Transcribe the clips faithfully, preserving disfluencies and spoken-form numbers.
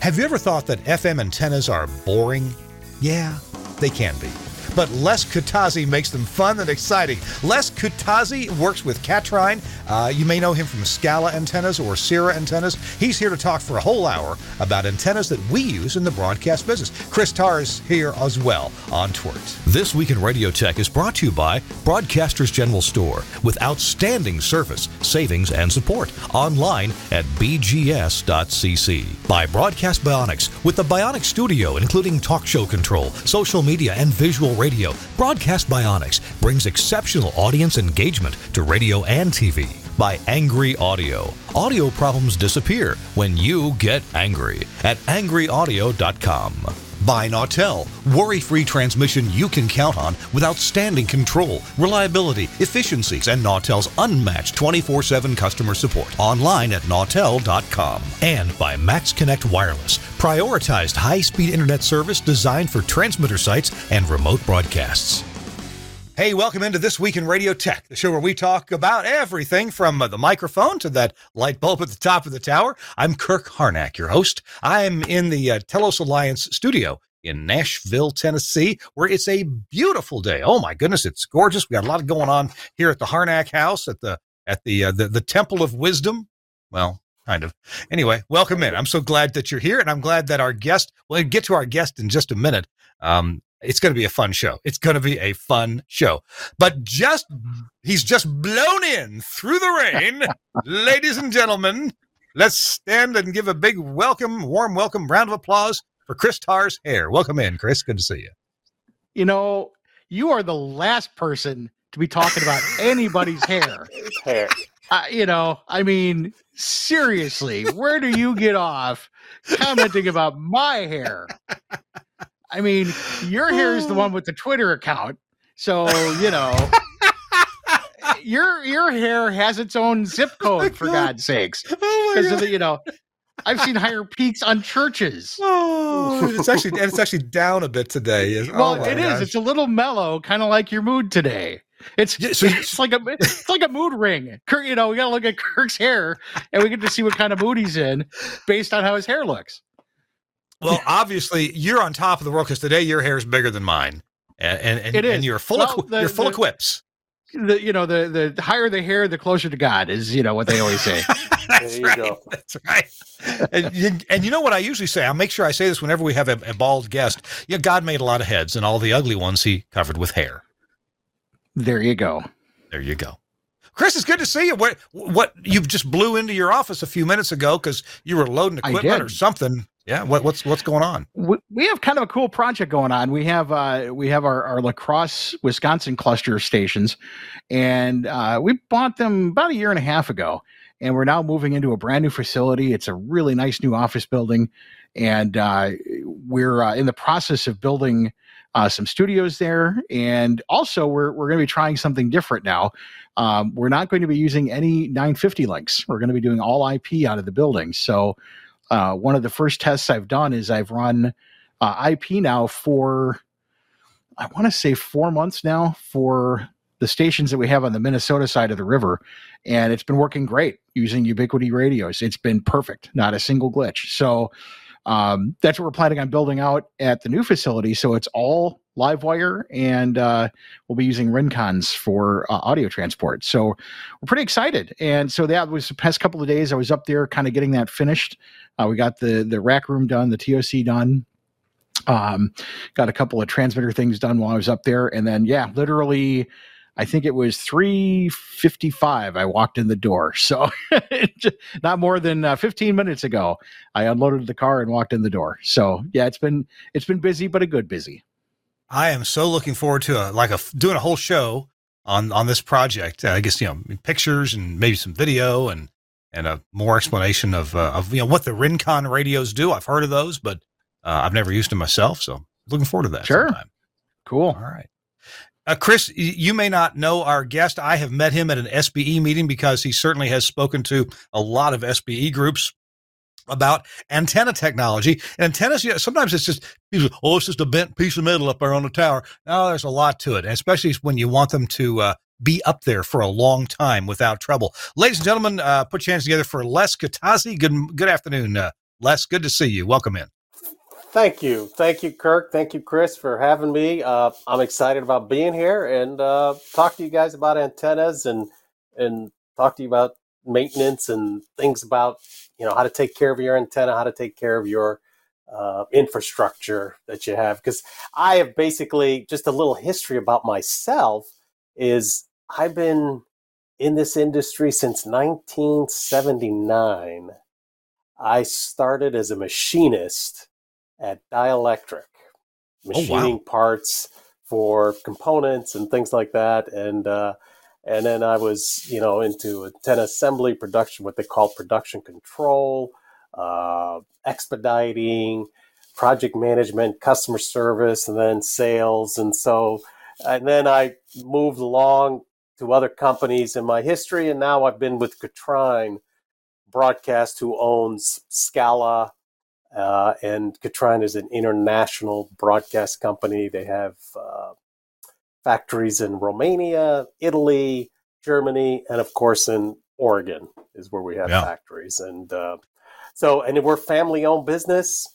Have you ever thought that F M antennas are boring? Yeah, they can be. But Les Kutazi makes them fun and exciting. Les Kutazi works with Katrine. Uh, you may know him from Scala Antennas or Sierra Antennas. He's here to talk for a whole hour about antennas that we use in the broadcast business. Chris Tarr is here as well on Twert. This Week in Radio Tech is brought to you by Broadcasters General Store with outstanding service, savings, and support. Online at b g s dot c c. By Broadcast Bionics with the Bionic Studio, including talk show control, social media, and visual radio. Radio, Broadcast Bionics brings exceptional audience engagement to radio and T V. By Angry Audio. Audio problems disappear when you get angry at angry audio dot com. By Nautel, worry-free transmission you can count on with outstanding control, reliability, efficiencies, and Nautel's unmatched twenty-four seven customer support. Online at nautel dot com. And by Max Connect Wireless, prioritized high-speed internet service designed for transmitter sites and remote broadcasts. Hey, welcome into This Week in Radio Tech, the show where we talk about everything from uh, the microphone to that light bulb at the top of the tower. I'm Kirk Harnack, your host. I'm in the uh, Telos Alliance studio in Nashville, Tennessee, where it's a beautiful day. Oh my goodness, it's gorgeous. We got a lot going on here at the Harnack House, at the at the uh, the, the Temple of Wisdom. Well, kind of. Anyway, welcome in. I'm so glad that you're here, and I'm glad that our guest. We'll get to our guest in just a minute. Um, It's going to be a fun show. It's going to be a fun show. But just, he's just blown in through the rain. Ladies and gentlemen, let's stand and give a big welcome, warm welcome, round of applause for Chris Tarr's hair. Welcome in, Chris. Good to see you. You know, you are the last person to be talking about anybody's hair. Hair. Uh, you know, I mean, seriously, where do you get off commenting about my hair? I mean, your hair is the one with the Twitter account. So, you know, your your hair has its own zip code, for God's sakes. Oh my God. The, you know, I've seen higher peaks on churches. Oh, it's actually, and it's actually down a bit today. Well, oh it gosh. is. It's a little mellow, kind of like your mood today. It's Yeah, so- it's like a it's like a mood ring. Kirk, you know, we got to look at Kirk's hair, and we get to see what kind of mood he's in based on how his hair looks. Well, obviously, you're on top of the world because today your hair is bigger than mine, and and, and, It is. and you're full Well, of the- you're full the- of quips. The you know the the higher the hair, the closer to God is you know what they always say. That's There you right. go. That's right. and, you, and you know what I usually say? I'll make sure I say this whenever we have a, a bald guest. Yeah, God made a lot of heads, and all the ugly ones He covered with hair. There you go. There you go. Chris, it's good to see you. What what you just blew into your office a few minutes ago because you were loading I equipment did. or something. Yeah. What what's what's going on? We, we have kind of a cool project going on. We have uh, we have our, our La Crosse, Wisconsin cluster stations, and uh, we bought them about a year and a half ago. And we're now moving into a brand new facility. It's a really nice new office building, and uh, we're uh, in the process of building uh, some studios there. And also, we're we're going to be trying something different now. Um, we're not going to be using any nine fifty links. We're going to be doing all I P out of the building. So. Uh, one of the first tests I've done is I've run uh, I P now for, I want to say four months now for the stations that we have on the Minnesota side of the river. And it's been working great using Ubiquity radios. It's been perfect, not a single glitch. So um, that's what we're planning on building out at the new facility. So it's all live wire, and uh, we'll be using Rincons for uh, audio transport. So we're pretty excited. And so that was the past couple of days I was up there kind of getting that finished. Uh, we got the the rack room done, the T O C done. Um, got a couple of transmitter things done while I was up there. And then, yeah, literally, I think it was three fifty-five I walked in the door. So not more than uh, fifteen minutes ago, I unloaded the car and walked in the door. So, yeah, it's been it's been busy, but a good busy. I am so looking forward to a, like a doing a whole show on on this project. Uh, I guess you know pictures and maybe some video and and a more explanation of uh, of you know what the Rincon radios do. I've heard of those, but uh, I've never used them myself. So looking forward to that. Sure, sometime. Cool. All right, uh, Chris, you may not know our guest. I have met him at an S B E meeting because he certainly has spoken to a lot of S B E groups about antenna technology. And antennas, you know, sometimes it's just, people say, oh, it's just a bent piece of metal up there on the tower. No, there's a lot to it, and especially when you want them to uh, be up there for a long time without trouble. Ladies and gentlemen, uh, put your hands together for Les Kutazi. Good good afternoon, uh, Les, good to see you. Welcome in. Thank you. Thank you, Kirk. Thank you, Chris, for having me. Uh, I'm excited about being here and uh, talk to you guys about antennas and and talk to you about maintenance and things about, you know, how to take care of your antenna, how to take care of your uh, infrastructure that you have. Because I have basically, just a little history about myself, is I've been in this industry since nineteen seventy-nine. I started as a machinist at Dielectric, machining oh, wow. parts for components and things like that. And uh, and then I was, you know, into antenna assembly, production, what they call production control, uh, expediting, project management, customer service, and then sales. And so, and then I moved along to other companies in my history. And now I've been with Katrine Broadcast, who owns Scala. Uh, and Katrine is an international broadcast company. They have uh, factories in Romania, Italy, Germany, and of course in Oregon is where we have yeah. factories. And uh, so, and we're family-owned business.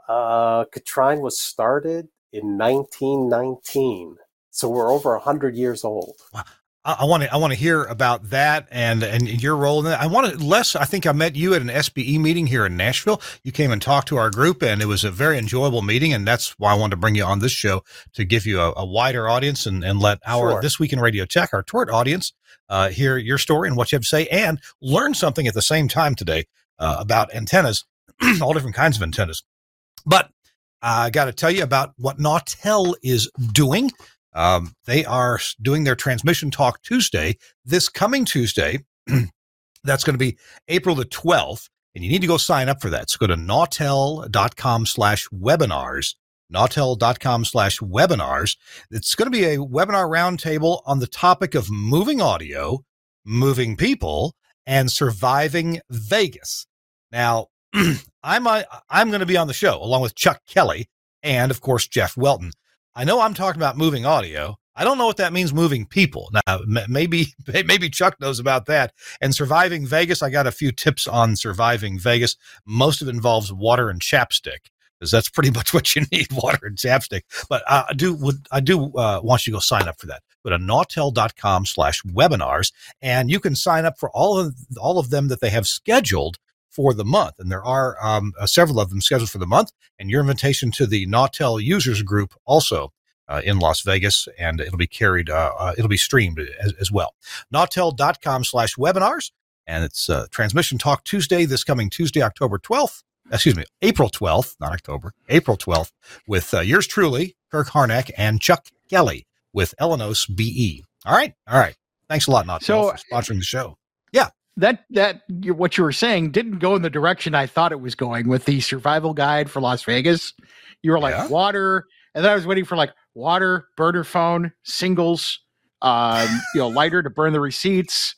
Uh, Katrine was started in nineteen nineteen, so we're over one hundred years old. Wow. I want to I want to hear about that and and your role in that. I want to, Les, I think I met you at an S B E meeting here in Nashville. You came and talked to our group, and it was a very enjoyable meeting, and that's why I wanted to bring you on this show to give you a, a wider audience and, and let our sure. This Week in Radio Tech, our Tort audience, uh, hear your story and what you have to say and learn something at the same time today uh, about antennas, all different kinds of antennas. But uh, I got to tell you about what Nautel is doing. Um, they are doing their Transmission Talk Tuesday this coming Tuesday. That's going to be April the twelfth, and you need to go sign up for that. So go to nautel.com slash webinars, nautel.com slash webinars. It's going to be a webinar roundtable on the topic of moving audio, moving people, and surviving Vegas. Now, I'm, uh, I'm going to be on the show along with Chuck Kelly and, of course, Jeff Welton. I know I'm talking about moving audio. I don't know what that means, moving people. Now, maybe maybe Chuck knows about that. And surviving Vegas, I got a few tips on surviving Vegas. Most of it involves water and chapstick, because that's pretty much what you need, water and chapstick. But uh, I do would I do uh, want you to go sign up for that. Go to nautel.com slash webinars, and you can sign up for all of all of them that they have scheduled for the month. And there are um, uh, several of them scheduled for the month, and your invitation to the Nautel users group also uh, in Las Vegas, and it'll be carried, uh, uh, it'll be streamed as, as well. Nautel.com slash webinars, and it's uh, Transmission Talk Tuesday, this coming Tuesday, October twelfth, excuse me, April twelfth, not October, April twelfth, with uh, yours truly, Kirk Harnack, and Chuck Kelly with Elenos B E. All right, all right. Thanks a lot, Nautel, so, for sponsoring the show. Yeah. That that what you were saying didn't go in the direction I thought it was going with the survival guide for Las Vegas. You were like yeah. water, and then I was waiting for like water, burner phone, singles, um, you know, lighter to burn the receipts,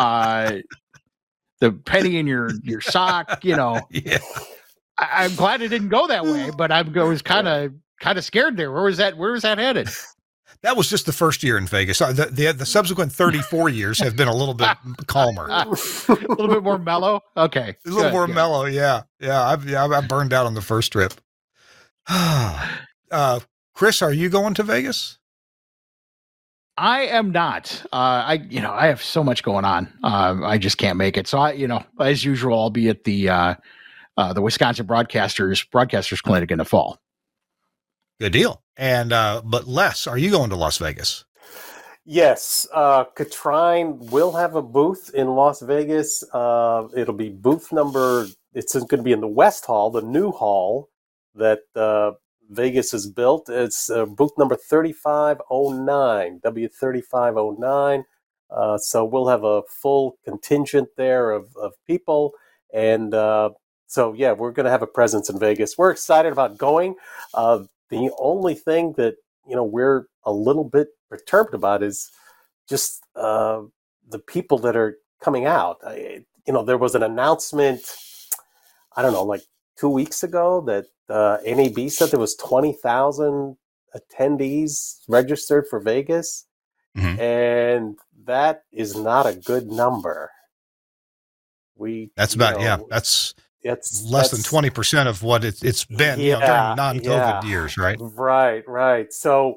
uh, the penny in your your sock. You know, yeah. I, I'm glad it didn't go that way, but I'm, I was kind of kind of scared there. Where was that? Where was that headed? That was just the first year in Vegas. The, the, the subsequent thirty-four years have been a little bit calmer. a little bit more mellow? Okay. A little good, more good. mellow, yeah. Yeah, I've, yeah, I burned out on the first trip. uh, Chris, are you going to Vegas? I am not. Uh, I, you know, I have so much going on. Uh, I just can't make it. So I, you know, as usual, I'll be at the, uh, uh, the Wisconsin Broadcasters Broadcasters Clinic in the fall. Good deal. And, uh, but Les, are you going to Las Vegas? Yes. Uh, Katrine will have a booth in Las Vegas. Uh, it'll be booth number, it's going to be in the West Hall, the new hall that, uh, Vegas has built. It's uh, booth number thirty-five oh nine, W thirty-five oh nine. Uh, so we'll have a full contingent there of, of people. And, uh, so yeah, we're going to have a presence in Vegas. We're excited about going. Uh, The only thing that, you know, we're a little bit perturbed about is just uh, the people that are coming out. I, you know, there was an announcement, I don't know, like two weeks ago that uh, N A B said there was twenty thousand attendees registered for Vegas. Mm-hmm. And that is not a good number. We That's about, know, yeah, that's it's less than that's- twenty percent of what it's, it's been, you know, Yeah, during non-COVID yeah. years, right? Right, right. So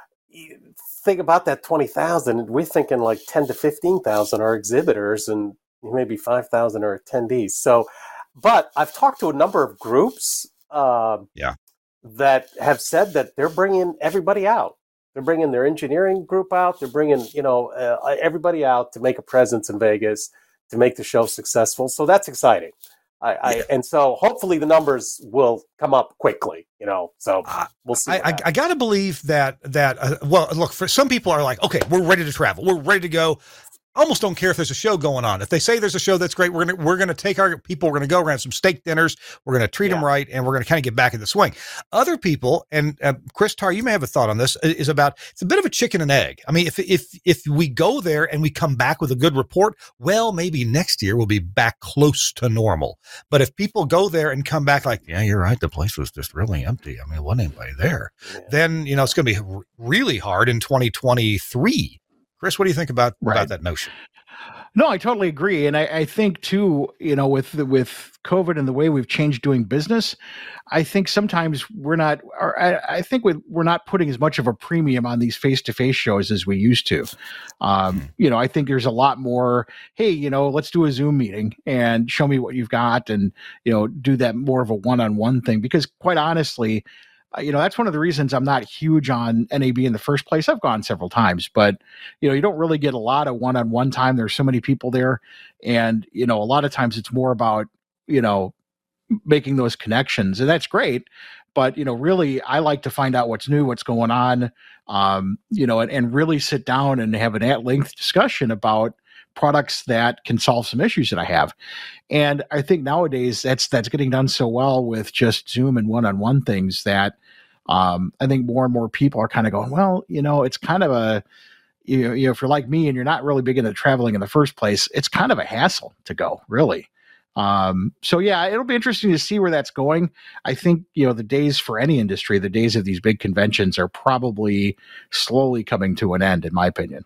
you think about that twenty thousand. We're thinking like ten to fifteen thousand are exhibitors and maybe five thousand are attendees. So, but I've talked to a number of groups uh, Yeah. that have said that they're bringing everybody out. They're bringing their engineering group out. They're bringing, you know, uh, everybody out to make a presence in Vegas, to make the show successful. So that's exciting. I, I Yeah. and so hopefully the numbers will come up quickly, you know. So we'll see. I, what I, happens. I got to believe that that uh, well, look, for some people are like, okay, we're ready to travel, we're ready to go. Almost don't care if there's a show going on. If they say there's a show that's great, we're gonna we're gonna take our people, we're gonna go, we're gonna have some steak dinners, we're gonna treat them Yeah. right, and we're gonna kind of get back in the swing. Other people, and uh, Chris Tarr, you may have a thought on this, is about it's a bit of a chicken and egg. I mean, if if if we go there and we come back with a good report, well, maybe next year we'll be back close to normal. But if people go there and come back like, yeah, you're right, the place was just really empty. I mean, there wasn't anybody there. Yeah. Then you know it's gonna be r- really hard in twenty twenty-three. Chris, what do you think about Right. about that notion? No, I totally agree, and I, I think too, you know, with the, with COVID and the way we've changed doing business, I think sometimes we're not, or I, I think we, we're not putting as much of a premium on these face to face shows as we used to. Um, Mhm. You know, I think there's a lot more. Hey, you know, let's do a Zoom meeting and show me what you've got, and you know, do that more of a one on one thing. Because quite honestly, uh, you know, that's one of the reasons I'm not huge on N A B in the first place. I've gone several times, but you know, you don't really get a lot of one-on-one time. There's so many people there, and you know, a lot of times it's more about, you know, making those connections, and that's great. But you know, really, I like to find out what's new, what's going on, um, you know, and, and really sit down and have an at-length discussion about products that can solve some issues that I have. And I think nowadays that's that's getting done so well with just Zoom and one-on-one things that um, I think more and more people are kind of going, well, you know, it's kind of a, you know, you know, if you're like me and you're not really big into traveling in the first place, it's kind of a hassle to go, really. Um, so yeah, it'll be interesting to see where that's going. I think, you know, the days for any industry, the days of these big conventions are probably slowly coming to an end, in my opinion.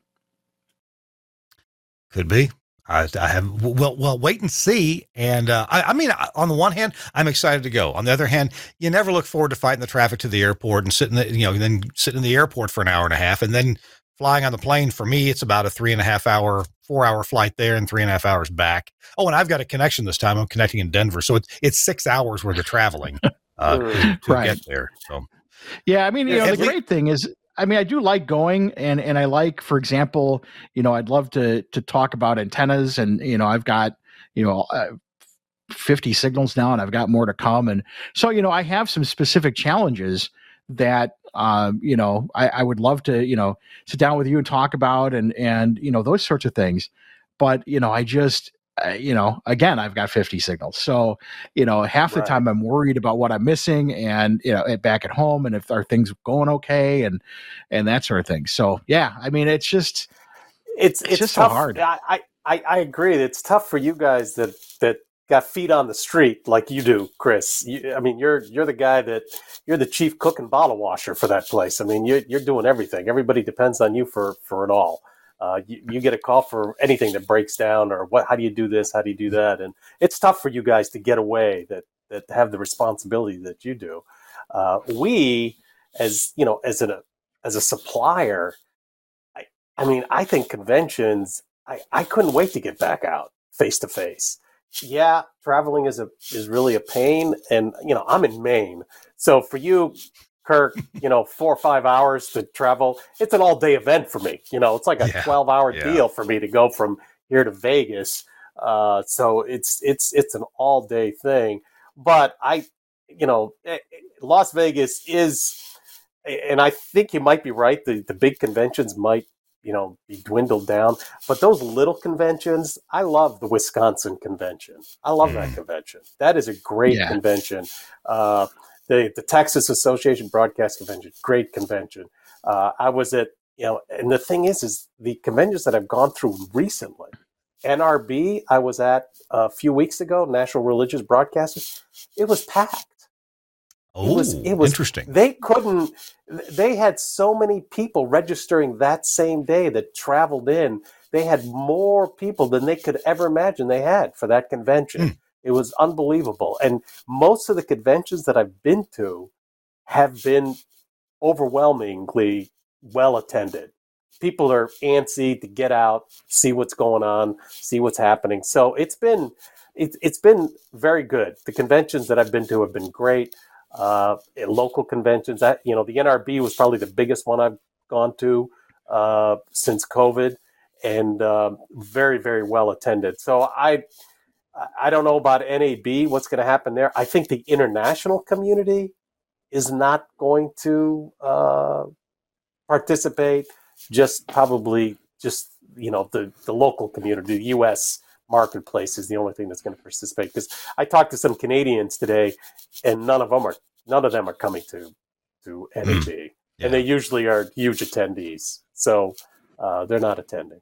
Could be. I, I have. Well, well, wait and see. And uh, I, I mean, on the one hand, I'm excited to go. On the other hand, you never look forward to fighting the traffic to the airport and sitting, the, you know, then sitting in the airport for an hour and a half, and then flying on the plane. For me, it's about a three and a half hour, four hour flight there, and three and a half hours back. Oh, and I've got a connection this time. I'm connecting in Denver, so it's it's six hours worth of traveling uh, to, to Right. get there. So Yeah, I mean, you know, At the lea- great thing is, I mean, I do like going, and and I like, for example, you know, I'd love to to talk about antennas, and you know, I've got, you know, uh, fifty signals now, and I've got more to come, and so you know, I have some specific challenges that um, you know, I, I would love to, you know, sit down with you and talk about, and and you know, those sorts of things. But you know, I just uh, you know, again, I've got fifty signals, so you know, half the Right. time I'm worried about what I'm missing, and you know, at- back at home, and if are things going okay, and and that sort of thing. So yeah, I mean, it's just it's It's it's just so tough. hard. I, I I I agree. It's tough for you guys that that got feet on the street like you do, Chris. You, I mean, you're you're the guy that you're the chief cook and bottle washer for that place. I mean, you're you're doing everything. Everybody depends on you for for it all. Uh, you, you get a call for anything that breaks down, or what? How do you do this? How do you do that? And it's tough for you guys to get away that that have the responsibility that you do. Uh, we, as you know, as a as a supplier, I, I mean, I think conventions. I, I couldn't wait to get back out face to face. Yeah, traveling is a is really a pain, and you know, I'm in Maine, so for you, Kirk, you know, four or five hours to travel, it's an all day event for me. You know, it's like a Yeah, twelve hour yeah. deal for me to go from here to Vegas. Uh, so it's it's it's an all day thing. But I, you know, eh, eh, Las Vegas is, and I think you might be right. The the big conventions might, you know, be dwindled down. But those little conventions, I love the Wisconsin convention. I love that Mm. convention. That is a great Yeah. convention. Uh, the the Texas Association Broadcast Convention, great convention. Uh, I was at, you know, and the thing is, is the conventions that I've gone through recently. N R B, I was at a few weeks ago, National Religious Broadcasters. It was packed. oh, It was, it was interesting. They couldn't. They had so many people registering that same day that traveled in. They had more people than they could ever imagine they had for that convention. Hmm. It was unbelievable. And most of the conventions that I've been to have been overwhelmingly well attended. People are antsy to get out, see what's going on, see what's happening. So it's been it, it's been very good. The conventions that I've been to have been great. Uh, local conventions, that you know, the N R B was probably the biggest one I've gone to uh, since COVID, and uh, very very well attended. So I. I don't know about N A B, what's going to happen there. I think the international community is not going to uh, participate, just probably just, you know, the, the local community, the U S marketplace is the only thing that's going to participate. Because I talked to some Canadians today, and none of them are none of them are coming to, to N A B. Mm. Yeah. And they usually are huge attendees. So uh, they're not attending.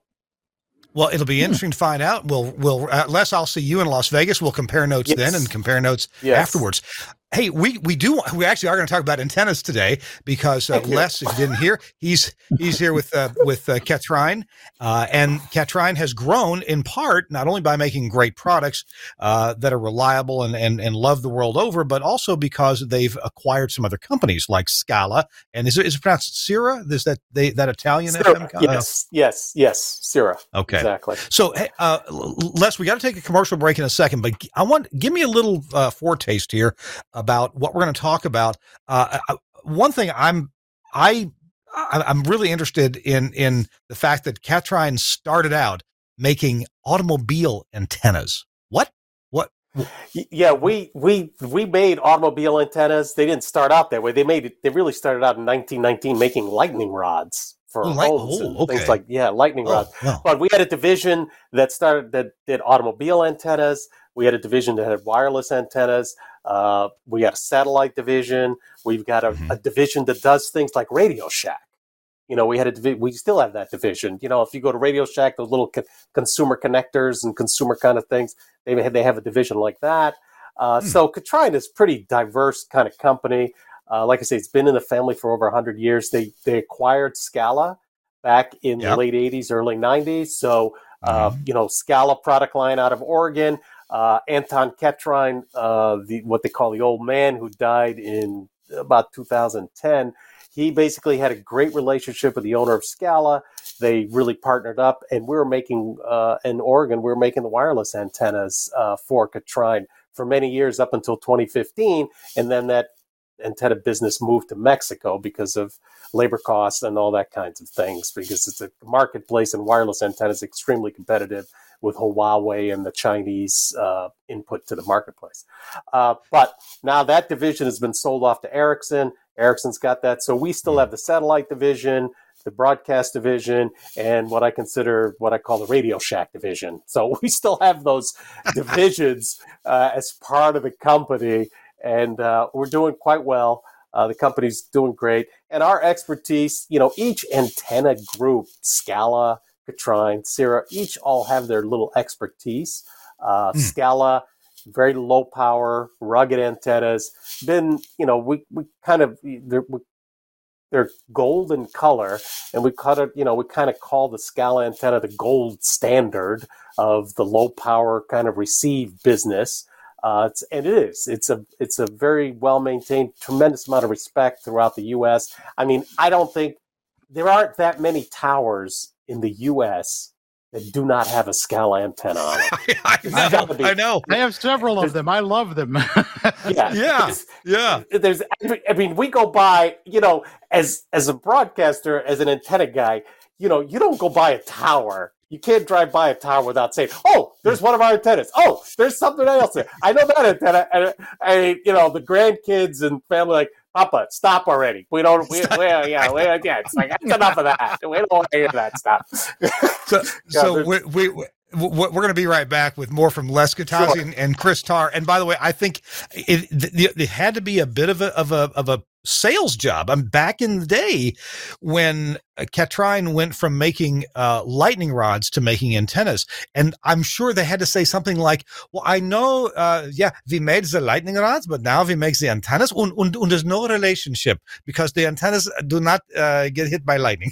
Well, it'll be interesting to find out. We'll, we'll, uh, Les, I'll see you in Las Vegas. We'll compare notes yes. then and compare notes yes. afterwards. Hey, we, we do, we actually are going to talk about antennas today because uh, Les, if you didn't hear, he's, he's here with, uh, with uh, Kathrein, uh, and Kathrein has grown in part, not only by making great products, uh, that are reliable and, and, and loved the world over, but also because they've acquired some other companies like Scala. And is it, is it pronounced Sira? Is that, they, that Italian? Sira, F M? yes, uh, yes, yes, Sira. Okay. Exactly. So, uh, Les, we got to take a commercial break in a second, but I want, give me a little, uh, foretaste here about what we're going to talk about. Uh, one thing I'm, I, I'm really interested in, in the fact that Kathrein started out making automobile antennas. What, what? Yeah, we, we, we made automobile antennas. They didn't start out that way. They made it, they really started out in nineteen nineteen making lightning rods for oh, homes and oh, okay. things like, yeah, lightning oh, rods. Wow. But we had a division that started, that did automobile antennas. We had a division that had wireless antennas. Uh, we got a satellite division. We've got a, mm-hmm. a division that does things like Radio Shack. You know, we had a divi- we still have that division. You know, if you go to Radio Shack, those little co- consumer connectors and consumer kind of things, they have, they have a division like that. Uh, mm. So Kathrein is a pretty diverse kind of company. Uh, like I say, it's been in the family for over one hundred years. They they acquired Scala back in yep. the late eighties, early nineties. So, uh, mm-hmm. you know, Scala product line out of Oregon. Uh, Anton Kathrein, uh, the, what they call the old man who died in about two thousand ten, he basically had a great relationship with the owner of Scala. They really partnered up, and we were making, uh, in Oregon, we were making the wireless antennas uh, for Kathrein for many years up until twenty fifteen, and then that antenna business moved to Mexico because of labor costs and all that kinds of things, because it's a marketplace and wireless antennas extremely competitive with Huawei and the Chinese uh, input to the marketplace. Uh, but now that division has been sold off to Ericsson. Ericsson's got that. So we still have the satellite division, the broadcast division, and what I consider what I call the Radio Shack division. So we still have those divisions uh, as part of the company, and uh, we're doing quite well. Uh, the company's doing great. And our expertise, you know, each antenna group, Scala, Kathrein, Sira, each all have their little expertise. Uh, mm. Scala, very low power, rugged antennas. Been, you know, we, we kind of, they're, we, they're gold in color, and we cut it, you know, we kind of call the Scala antenna the gold standard of the low power kind of receive business. Uh, it's, and it is. It's a it's a very well maintained, tremendous amount of respect throughout the U S. I mean, I don't think there aren't that many towers in the U S that do not have a Scala antenna on it. I, I know. Be, I know. I have several of them. I love them. yeah, yeah, there's, yeah. There's. I mean, we go by. You know, as as a broadcaster, as an antenna guy, you know, you don't go by a tower. You can't drive by a tower without saying, "Oh, there's one of our antennas. Oh, there's something else there. I know that antenna." And I, you know, the grandkids and family like, "Papa, stop already. We don't. We, we yeah, we, yeah. It's like that's enough of that. We don't want to hear that stuff." So, so we, we, we we're going to be right back with more from Les Gatazi sure. and, and Chris Tarr. And by the way, I think it, it, it had to be a bit of a of a of a sales job. I'm back in the day when Kathrein went from making uh, lightning rods to making antennas, and I'm sure they had to say something like, "Well, I know, uh, yeah, we made the lightning rods, but now we make the antennas, and, and, and there's no relationship because the antennas do not uh, get hit by lightning."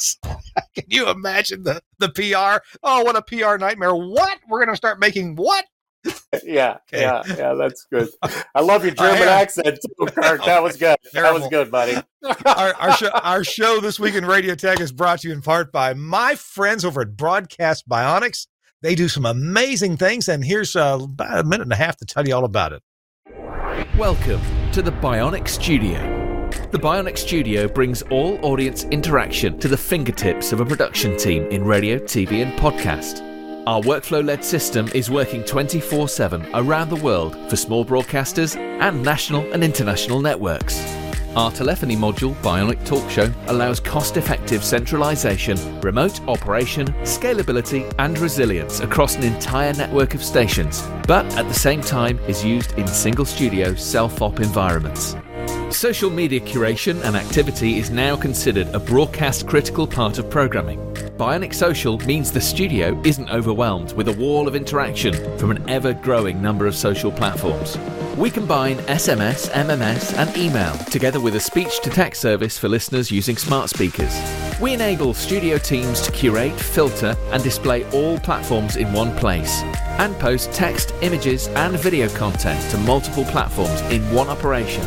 Can you imagine the the P R? Oh, what a P R nightmare! What? We're going to start making what? Yeah, Okay. yeah, yeah, that's good. I love your German yeah. accent too, Kirk. That was good. That was good, buddy. our, our, show, our show this week in Radio Tech is brought to you in part by my friends over at Broadcast Bionics. They do some amazing things, and here's uh, about a minute and a half to tell you all about it. Welcome to the Bionic Studio. The Bionic Studio brings all audience interaction to the fingertips of a production team in radio, T V, and podcast. Our workflow-led system is working twenty-four seven around the world for small broadcasters and national and international networks. Our telephony module, Bionic Talk Show, allows cost-effective centralization, remote operation, scalability, and resilience across an entire network of stations, but at the same time is used in single-studio self-op environments. Social media curation and activity is now considered a broadcast-critical part of programming. Bionic Social means the studio isn't overwhelmed with a wall of interaction from an ever-growing number of social platforms. We combine S M S, M M S, and email together with a speech-to-text service for listeners using smart speakers. We enable studio teams to curate, filter, and display all platforms in one place, and post text, images, and video content to multiple platforms in one operation.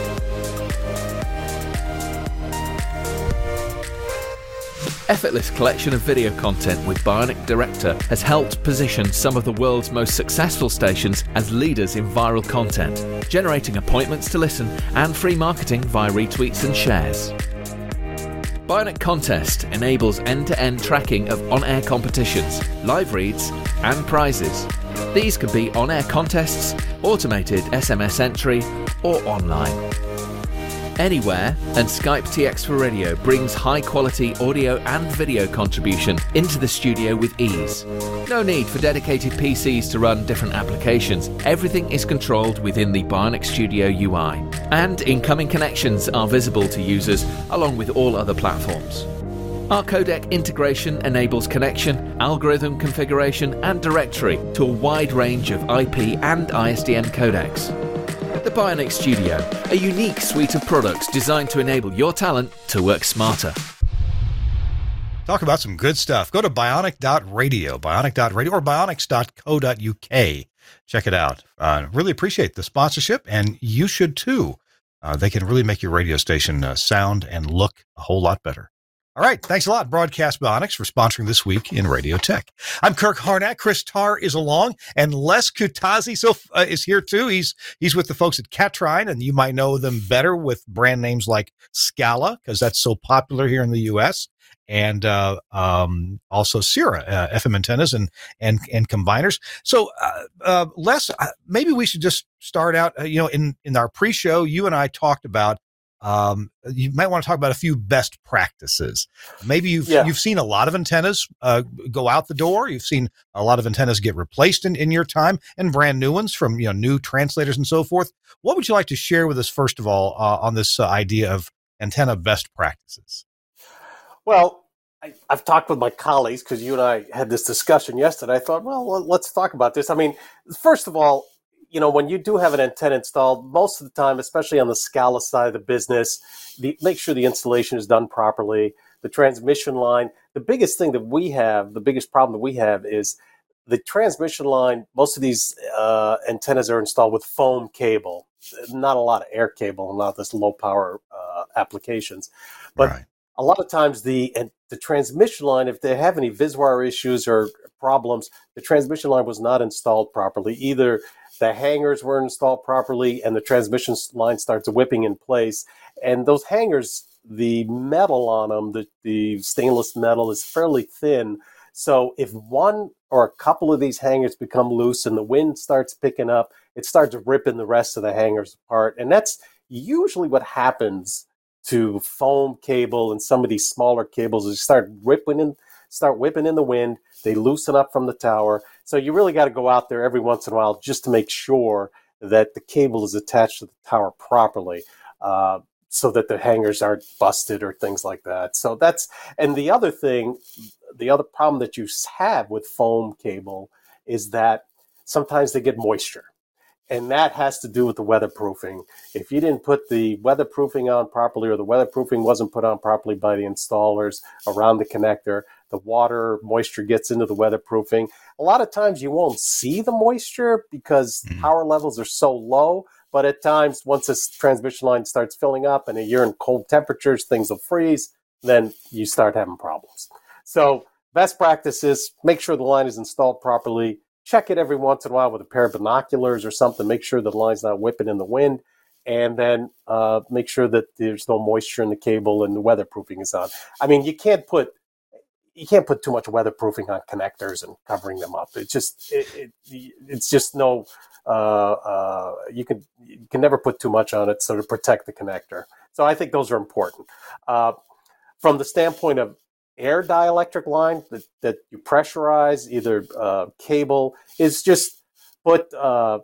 Effortless collection of video content with Bionic Director has helped position some of the world's most successful stations as leaders in viral content, generating appointments to listen and free marketing via retweets and shares. Bionic Contest enables end-to-end tracking of on-air competitions, live reads, and prizes. These can be on-air contests, automated S M S entry, or online. Anywhere, and Skype T X for Radio brings high-quality audio and video contribution into the studio with ease. No need for dedicated P Cs to run different applications. Everything is controlled within the Bionic Studio U I, and incoming connections are visible to users along with all other platforms. Our codec integration enables connection, algorithm configuration, and directory to a wide range of I P and I S D N codecs. The Bionic Studio, a unique suite of products designed to enable your talent to work smarter. Talk about some good stuff. Go to bionic dot radio, bionic dot radio, or bionics dot co dot U K. Check it out. Uh, really appreciate the sponsorship, and you should too. Uh, they can really make your radio station uh, sound and look a whole lot better. All right. Thanks a lot, Broadcast Bionics, for sponsoring This Week in Radio Tech. I'm Kirk Harnack. Chris Tarr is along, and Les Kutazi so, uh, is here too. He's he's with the folks at Katrine, and you might know them better with brand names like Scala, because that's so popular here in the U S, and uh, um, also Sierra uh, F M antennas and and and combiners. So, uh, uh, Les, uh, maybe we should just start out. Uh, you know, in in our pre-show, you and I talked about. Um, you might want to talk about a few best practices. Maybe you've yeah. you've seen a lot of antennas uh, go out the door. You've seen a lot of antennas get replaced in, in your time, and brand new ones from you know new translators and so forth. What would you like to share with us first of all uh, on this uh, idea of antenna best practices? Well, I, I've talked with my colleagues because you and I had this discussion yesterday. I thought, well, let's talk about this. I mean, first of all, you know, when you do have an antenna installed, most of the time, especially on the Scala side of the business, the, make sure the installation is done properly. The transmission line, the biggest thing that we have, the biggest problem that we have is the transmission line. Most of these uh, antennas are installed with foam cable, not a lot of air cable, not this low power uh, applications. But right. a lot of times the and the transmission line, if they have any Viswire issues or problems, the transmission line was not installed properly. Either the hangers weren't installed properly and the transmission line starts whipping in place. And those hangers, the metal on them, the, the stainless metal is fairly thin. So if one or a couple of these hangers become loose and the wind starts picking up, it starts ripping the rest of the hangers apart. And that's usually what happens to foam cable and some of these smaller cables. They start ripping in, start whipping in the wind. They loosen up from the tower. So you really got to go out there every once in a while just to make sure that the cable is attached to the tower properly, uh, so that the hangers aren't busted or things like that. So that's, and the other thing, the other problem that you have with foam cable is that sometimes they get moisture. And that has to do with the weatherproofing. If you didn't put the weatherproofing on properly, or the weatherproofing wasn't put on properly by the installers around the connector, the water moisture gets into the weatherproofing. A lot of times you won't see the moisture because mm-hmm. power levels are so low. But at times, once this transmission line starts filling up and you're in cold temperatures, things will freeze, then you start having problems. So best practice is make sure the line is installed properly. Check it every once in a while with a pair of binoculars or something. Make sure the line's not whipping in the wind. And then uh, make sure that there's no moisture in the cable and the weatherproofing is on. I mean, you can't put you can't put too much weatherproofing on connectors and covering them up. It's just it, it, it's just no uh, uh, you can you can never put too much on it so to protect the connector. So I think those are important. Uh, from the standpoint of air dielectric line that, that you pressurize, either uh, cable, is just put. Uh,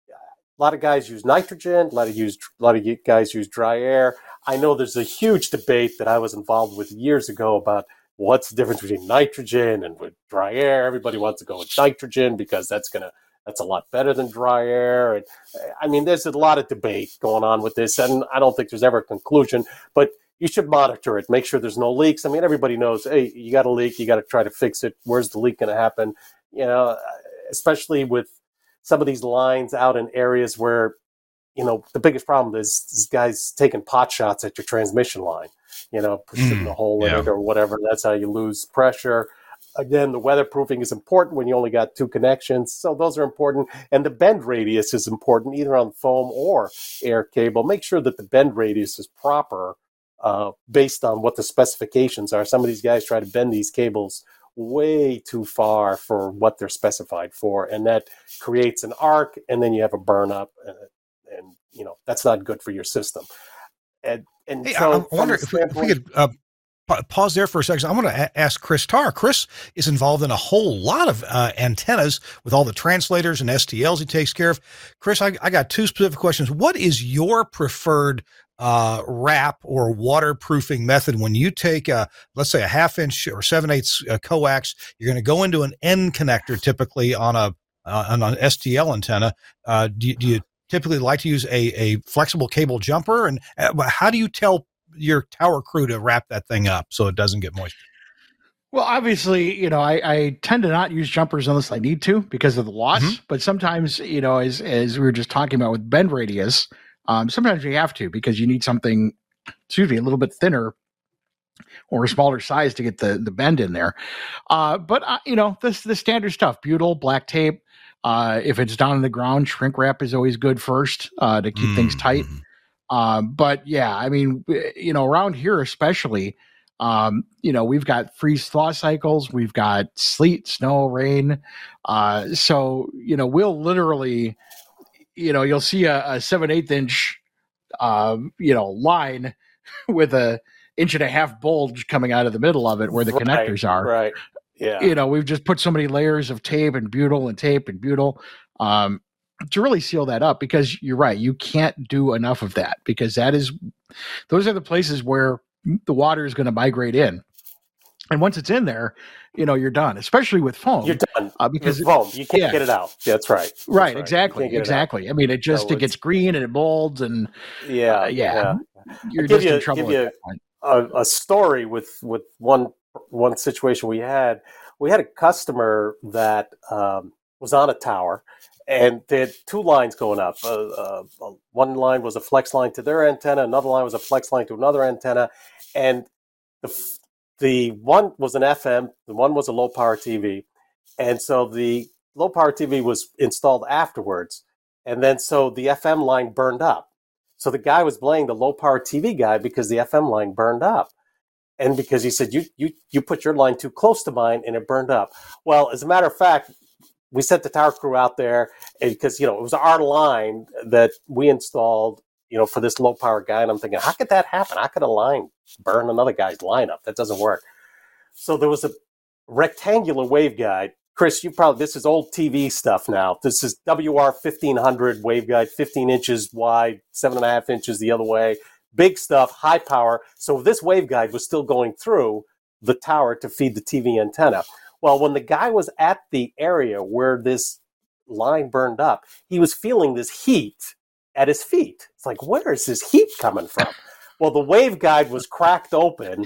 a lot of guys use nitrogen. A lot of use a lot of guys use dry air. I know there's a huge debate that I was involved with years ago about what's the difference between nitrogen and with dry air. Everybody wants to go with nitrogen because that's gonna that's a lot better than dry air. And I mean, there's a lot of debate going on with this, and I don't think there's ever a conclusion. But you should monitor it, make sure there's no leaks. I mean, everybody knows, hey, you got a leak, you got to try to fix it. Where's the leak going to happen? You know, especially with some of these lines out in areas where, you know, the biggest problem is this guy's taking pot shots at your transmission line, you know, pushing mm, a hole yeah. in it or whatever. That's how you lose pressure. Again, the weatherproofing is important when you only got two connections. So those are important. And the bend radius is important, either on foam or air cable. Make sure that the bend radius is proper uh, based on what the specifications are. Some of these guys try to bend these cables way too far for what they're specified for. And that creates an arc, and then you have a burn up. And, and you know, that's not good for your system. And, and hey, so I wonder if we, if we could uh, pause there for a second. I want to a- ask Chris Tarr. Chris is involved in a whole lot of uh, antennas with all the translators and S T Ls he takes care of. Chris, I, I got two specific questions. What is your preferred uh, wrap or waterproofing method when you take a, let's say a half inch or seven eighths uh, coax? You're going to go into an end connector typically on a uh, on an S T L antenna. Uh, do, you, do you typically like to use a, a flexible cable jumper? And uh, how do you tell your tower crew to wrap that thing up so it doesn't get moist? Well, obviously, you know, I, I tend to not use jumpers unless I need to because of the loss. Mm-hmm. But sometimes, you know, as as we were just talking about with bend radius, um, sometimes you have to because you need something, excuse me, a little bit thinner or a smaller size to get the, the bend in there. Uh, but, uh, you know, this the standard stuff, butyl, black tape. Uh, if it's down on the ground, shrink wrap is always good first uh, to keep mm-hmm. things tight. Um, but yeah, I mean, you know, around here especially, um, you know, we've got freeze thaw cycles, we've got sleet, snow, rain. Uh, so, you know, we'll literally, you know, you'll see a, a seven eighth inch, uh, you know, line with a inch and a half bulge coming out of the middle of it where the right, connectors are. Right. Yeah. You know, we've just put so many layers of tape and butyl and tape and butyl. Um, to really seal that up, because you're right, you can't do enough of that, because that is, those are the places where the water is going to migrate in. And once it's in there, you know, you're done, especially with foam. You're done uh, because with foam. You can't yeah. get it out. Yeah, that's right. That's right. Exactly. Exactly. I mean, it just, so it gets green and it molds and yeah, uh, yeah, yeah. You're I'll just you, in trouble. Give you a, a story with, with one, one situation we had. We had a customer that um, was on a tower, and they had two lines going up. Uh, uh, one line was a flex line to their antenna. Another line was a flex line to another antenna. And the the one was an F M. The one was a low power T V. And so the low power T V was installed afterwards. And then so the F M line burned up. So the guy was blaming the low power T V guy because the F M line burned up. And because he said, you you you put your line too close to mine and it burned up. Well, as a matter of fact, we sent the tower crew out there because, you know, it was our line that we installed, you know, for this low power guy. And I'm thinking, how could that happen? How could a line burn another guy's line up? That doesn't work. So there was a rectangular waveguide. Chris, you probably, this is old T V stuff now. This is W R fifteen hundred waveguide, fifteen inches wide, seven and a half inches the other way. Big stuff, high power. So this waveguide was still going through the tower to feed the T V antenna. Well, when the guy was at the area where this line burned up, he was feeling this heat at his feet. It's like, where is this heat coming from? Well, the waveguide was cracked open,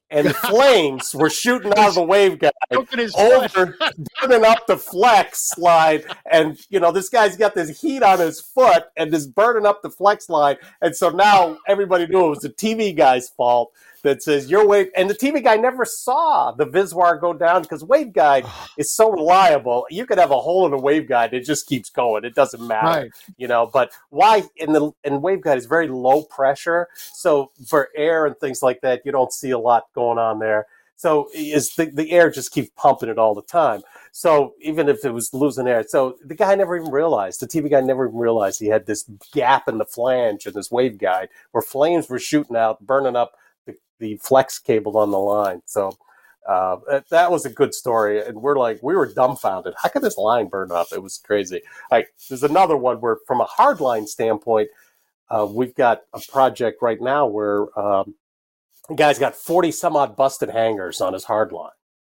and the flames were shooting out of the waveguide over, burning up the flex line. And, you know, this guy's got this heat on his foot and this burning up the flex line. And so now everybody knew it was the T V guy's fault that says your wave. And the T V guy never saw the Viswar go down because waveguide is so reliable. You could have a hole in the waveguide. It just keeps going. It doesn't matter, Right. you know, but why in the, in waveguide is very low pressure. So for air and things like that, you don't see a lot going on there. So is the, the air just keeps pumping it all the time. So even if it was losing air, so the guy never even realized, the T V guy never even realized he had this gap in the flange in this waveguide where flames were shooting out, burning up the, the flex cable on the line. So uh, that was a good story. And we're like, we were dumbfounded. How could this line burn up? It was crazy. Like, there's another one where from a hardline standpoint, uh, we've got a project right now where um, the guy's got forty some odd busted hangers on his hardline.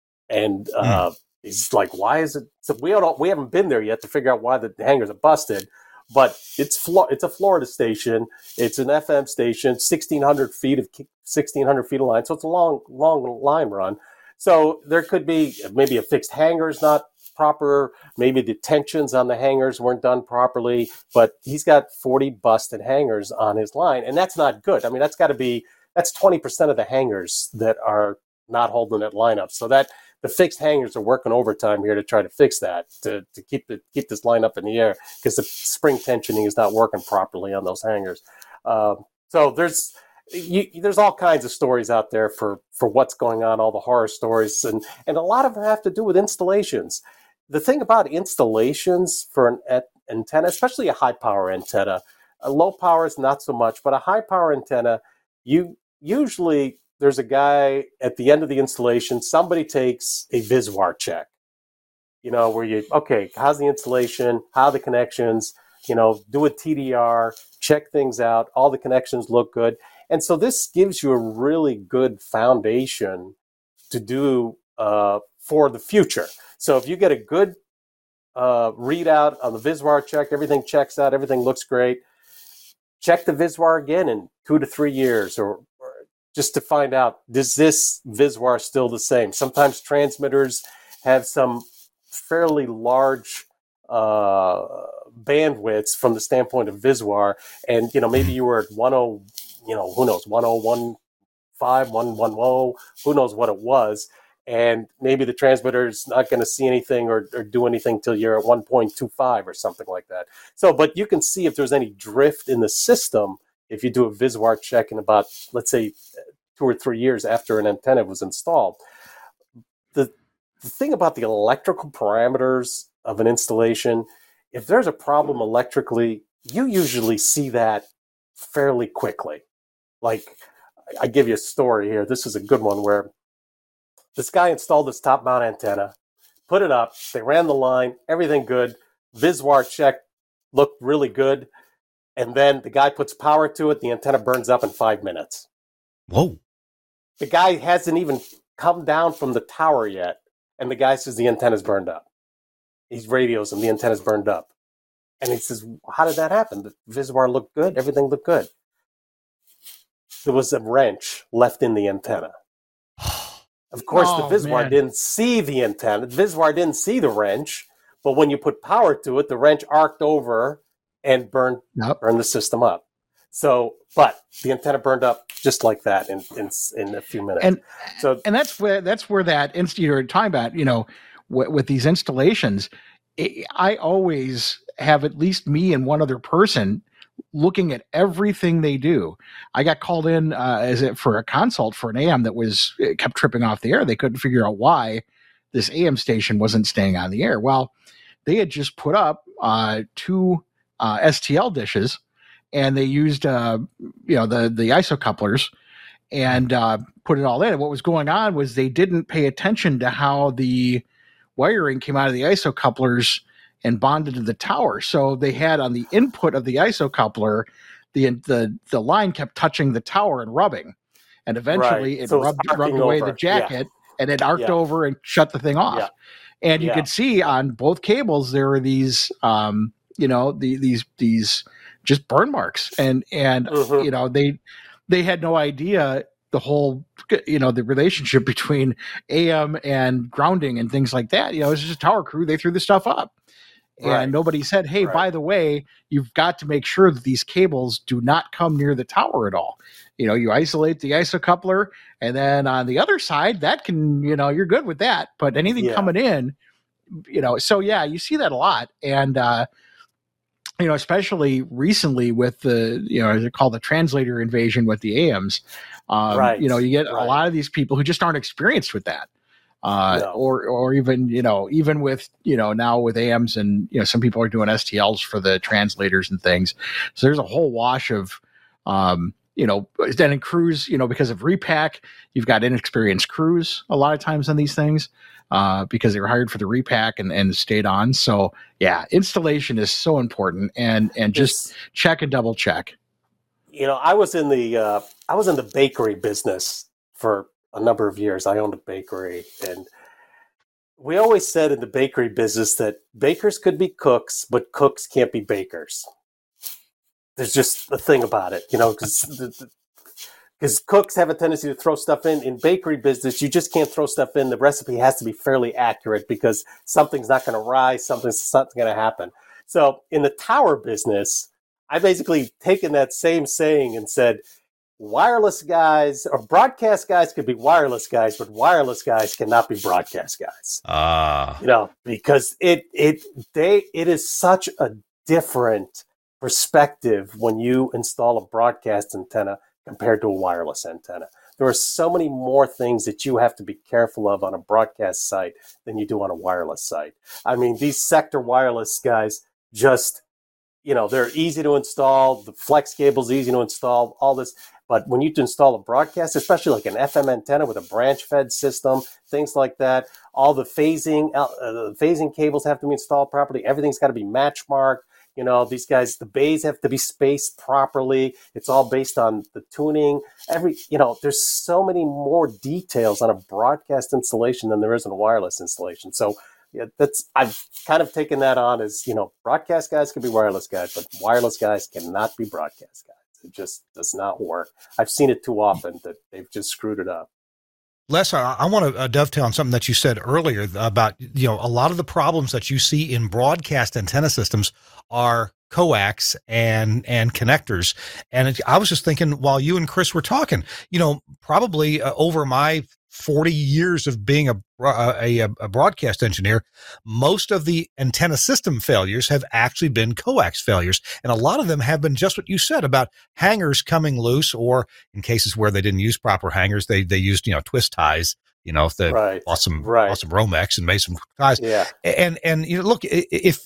And uh, mm. he's like, why is it? So we don't, we haven't been there yet to figure out why the hangers are busted. But it's Flo- it's a Florida station. It's an F M station, sixteen hundred feet of sixteen hundred feet of line. So it's a long, long line run. So there could be maybe a fixed hanger is not proper. Maybe the tensions on the hangers weren't done properly. But he's got forty busted hangers on his line, and that's not good. I mean, that's got to be that's twenty percent of the hangers that are not holding that line up. So that. The fixed hangers are working overtime here to try to fix that, to, to keep the keep this line up in the air because the spring tensioning is not working properly on those hangers. Uh, so there's you, there's all kinds of stories out there for, for what's going on, all the horror stories, and, and a lot of them have to do with installations. The thing about installations for an et- antenna, especially a high power antenna, a low power is not so much, but a high power antenna, you usually there's a guy at the end of the installation, somebody takes a Viswar check, you know, where you, okay, how's the installation? How are the connections? You know, do a T D R, check things out. All the connections look good. And so this gives you a really good foundation to do uh, for the future. So if you get a good uh, readout on the Viswar check, everything checks out, everything looks great, check the Viswar again in two to three years or just to find out, is this Viswar still the same? Sometimes transmitters have some fairly large uh, bandwidths from the standpoint of Viswar. And, you know, maybe you were at one oh, you know, who knows, one oh one five, one ten, who knows what it was. And maybe the transmitter is not going to see anything or, or do anything till you're at one point two five or something like that. So, but you can see if there's any drift in the system if you do a Viswar check in about, let's say, two or three years after an antenna was installed. The, the thing about the electrical parameters of an installation, if there's a problem electrically, you usually see that fairly quickly. Like, I give you a story here. This is a good one where this guy installed this top mount antenna, put it up, they ran the line, everything good. Viswar check looked really good. And then the guy puts power to it, the antenna burns up in five minutes. Whoa. The guy hasn't even come down from the tower yet, and the guy says the antenna's burned up. He radios him, the antenna's burned up. And he says, how did that happen? The Viswar looked good, everything looked good. There was a wrench left in the antenna. Of course, oh, the Viswar man. didn't see the antenna. The Viswar didn't see the wrench, but when you put power to it, the wrench arced over and burned, yep. burned the system up. So, but the antenna burned up just like that in in, in a few minutes. And so, and that's where that's where that inst- you're talking about. You know, w- with these installations, it, I always have at least me and one other person looking at everything they do. I got called in uh, as it for a consult for an A M that was it kept tripping off the air. They couldn't figure out why this A M station wasn't staying on the air. Well, they had just put up uh, two uh, S T L dishes, and they used uh, you know the the isocouplers and uh, put it all in. And what was going on was they didn't pay attention to how the wiring came out of the isocouplers and bonded to the tower. So they had on the input of the isocoupler, the the the line kept touching the tower and rubbing, and eventually right. it so rubbed, rubbed away the jacket, yeah. and it arced yeah. over and shut the thing off. Yeah. And you yeah. could see on both cables there were these, um, you know, the, these these just burn marks, and and mm-hmm. you know they they had no idea the whole, you know, the relationship between A M and grounding and things like that. You know, it's just a tower crew. They threw the stuff up. Right. And nobody said, hey, Right. by the way, you've got to make sure that these cables do not come near the tower at all. You know, you isolate the isocoupler, and then on the other side, that can, you know, you're good with that. But anything Yeah. coming in, you know, so yeah, you see that a lot. And, uh, you know, especially recently with the, you know, they call the translator invasion with the A Ms. Um, Right. You know, you get Right. a lot of these people who just aren't experienced with that. Uh, No. or, or even, you know, even with, you know, now with A Ms and, you know, some people are doing S T Ls for the translators and things. So there's a whole wash of, um, you know, then in crews, you know, because of repack, you've got inexperienced crews a lot of times on these things, uh, because they were hired for the repack and, and stayed on. So yeah, installation is so important, and, and just It's- check and double check. you know, I was in the uh, I was in the bakery business for a number of years. I owned a bakery, and we always said in the bakery business that bakers could be cooks, but cooks can't be bakers. There's just a thing about it, you know, because because cooks have a tendency to throw stuff in. In bakery business, you just can't throw stuff in. The recipe has to be fairly accurate because something's not going to rise, something's something's going to happen. So in the tower business, I basically taken that same saying and said, wireless guys or broadcast guys could be wireless guys, but wireless guys cannot be broadcast guys. Ah. You know, because it it they it is such a different perspective when you install a broadcast antenna compared to a wireless antenna. There are so many more things that you have to be careful of on a broadcast site than you do on a wireless site. I mean, these sector wireless guys just, you know, they're easy to install. The flex cable's easy to install, all this. But when you install a broadcast, especially like an F M antenna with a branch fed system, things like that, all the phasing, uh, the phasing cables have to be installed properly. Everything's got to be match marked. You know, these guys, the bays have to be spaced properly. It's all based on the tuning. Every, you know, there's so many more details on a broadcast installation than there is in a wireless installation. So yeah, that's, I've kind of taken that on as, you know, broadcast guys can be wireless guys, but wireless guys cannot be broadcast guys. It just does not work. I've seen it too often that they've just screwed it up. Les, I, I want to uh, dovetail on something that you said earlier about, you know, a lot of the problems that you see in broadcast antenna systems are coax and and connectors. And it, I was just thinking while you and Chris were talking, you know, probably uh, over my forty years of being a, a a broadcast engineer, most of the antenna system failures have actually been coax failures. And a lot of them have been just what you said about hangers coming loose, or in cases where they didn't use proper hangers, they they used, you know, twist ties, you know, if they Right. bought some, Right. bought some Romex and made some ties. Yeah. And, and, you know, look, if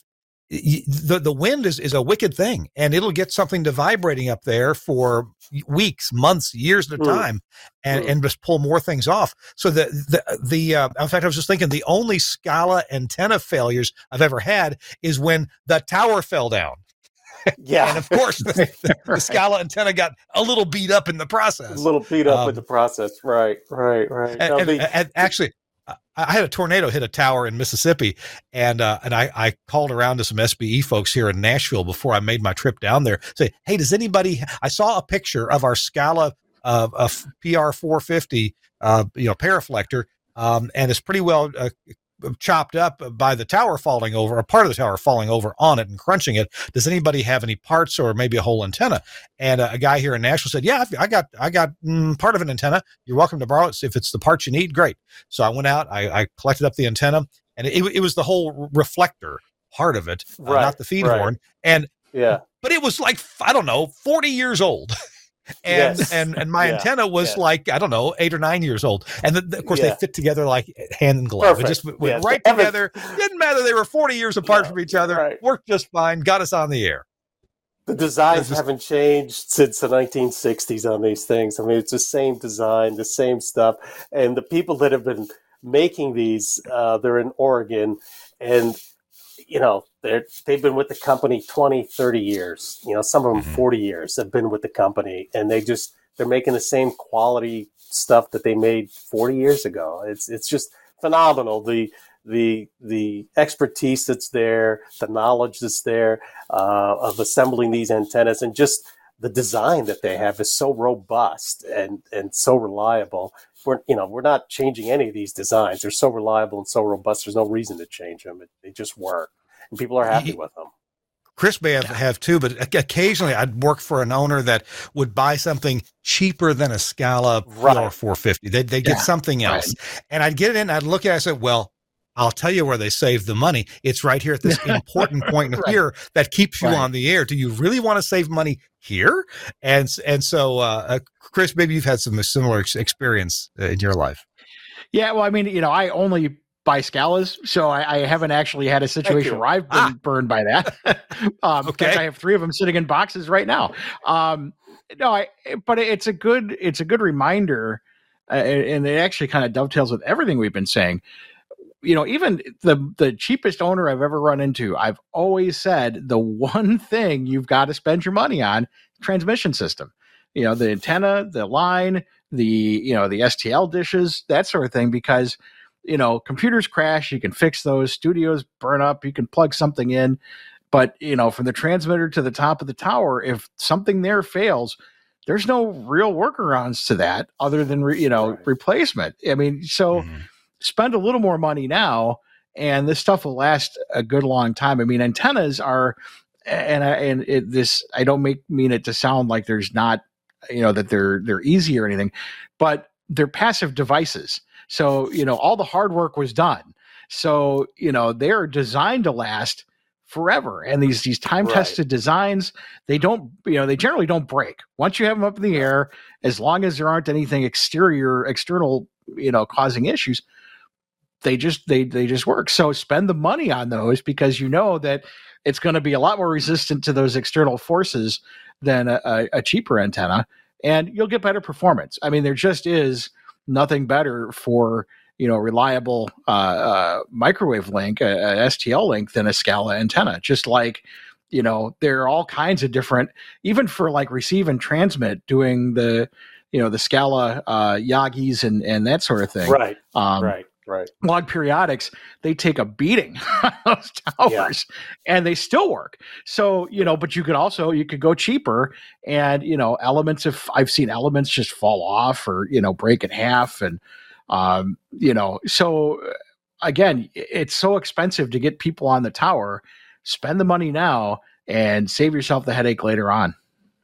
the, the wind is, is a wicked thing, and it'll get something to vibrating up there for weeks, months, years at a Mm. time, and, Mm. and just pull more things off. So the, the, the, uh, in fact, I was just thinking the only Scala antenna failures I've ever had is when the tower fell down. Yeah. And of course, the, the, the Right. Scala antenna got a little beat up in the a process. little beat up Um, with the process. Right, right, right. And, No, and- the- and actually, I- I had a tornado hit a tower in Mississippi, and uh, and I, I called around to some S B E folks here in Nashville before I made my trip down there. Say, hey, does anybody? I saw a picture of our Scala uh, a P R four fifty, uh, you know, paraflector, um, and it's pretty well uh, chopped up by the tower falling over, a part of the tower falling over on it and crunching it. Does anybody have any parts or maybe a whole antenna? And uh, a guy here in Nashville said, yeah, I got, I got mm, part of an antenna. You're welcome to borrow it. If it's the parts you need, great. So I went out, I, I collected up the antenna, and it, it was the whole reflector part of it, uh, Right, not the feed right. horn. And, yeah. but it was like, I don't know, forty years old. And, Yes. and, and my Yeah, antenna was yeah. like, I don't know, eight or nine years old. And the, of course Yeah. they fit together like hand and glove. It Perfect. just went Yeah. right Every- together. Didn't matter. They were forty years apart No, from each other. right. Worked just fine. Got us on the air. The designs It's just- haven't changed since the nineteen sixties on these things. I mean, it's the same design, the same stuff. And the people that have been making these, uh, they're in Oregon, and, you know, they're, they've been with the company twenty, thirty years. You know, some of them Mhm. forty years have been with the company, and they just, they're making the same quality stuff that they made forty years ago. It's, it's just phenomenal. The, the, the expertise that's there, the knowledge that's there, uh, of assembling these antennas, and just the design that they have is so robust and, and so reliable. We're, you know, we're not changing any of these designs. They're so reliable and so robust. There's no reason to change them. It, they just work, and people are happy with them. Chris may have, have too, but occasionally I'd work for an owner that would buy something cheaper than a Scala Right. four fifty. They'd, they'd get Yeah, something else. right. And I'd get it in, I'd look at it, I said, well, I'll tell you where they save the money. It's right here at this important point Right. here that keeps you Right. on the air. Do you really want to save money here? And and so, uh, uh, Chris, maybe you've had some similar ex- experience uh, in your life. Yeah, well, I mean, you know, I only buy Scalas, so I, I haven't actually had a situation you. where I've been Ah. burned by that. um, Okay. because I have three of them sitting in boxes right now. Um, no, I, but it's a good, it's a good reminder, uh, and it actually kind of dovetails with everything we've been saying. You know, even the the cheapest owner I've ever run into, I've always said the one thing you've got to spend your money on: transmission system. You know, the antenna, the line, the you know the S T L dishes, that sort of thing. Because you know, computers crash, you can fix those. Studios burn up, you can plug something in. But you know, from the transmitter to the top of the tower, if something there fails, there's no real workarounds to that other than re, you know Right. replacement. I mean, so. Mhm. Spend a little more money now, and this stuff will last a good long time. I mean, antennas are, and I, and it, this I don't make mean it to sound like there's not, you know, that they're they're easy or anything, but they're passive devices. So you know, all the hard work was done. So you know, they are designed to last forever. And these these time tested designs, they don't, you know, they generally don't break once you have them up in the air. As long as there aren't anything exterior, external, you know, causing issues. They just they they just work. So spend the money on those because you know that it's going to be a lot more resistant to those external forces than a, a, a cheaper antenna, and you'll get better performance. I mean, there just is nothing better for you know reliable uh, uh, microwave link, a, a S T L link, than a Scala antenna. Just like you know, there are all kinds of different, even for like receive and transmit, doing the you know the Scala uh, Yagis and and that sort of thing. Right. Um, right. Right. Log periodics, they take a beating on those towers and they still work. So, you know, but you could also, you could go cheaper and, you know, elements of, I've seen elements just fall off or, you know, break in half. And, um, you know, so again, it's so expensive to get people on the tower. Spend the money now and save yourself the headache later on.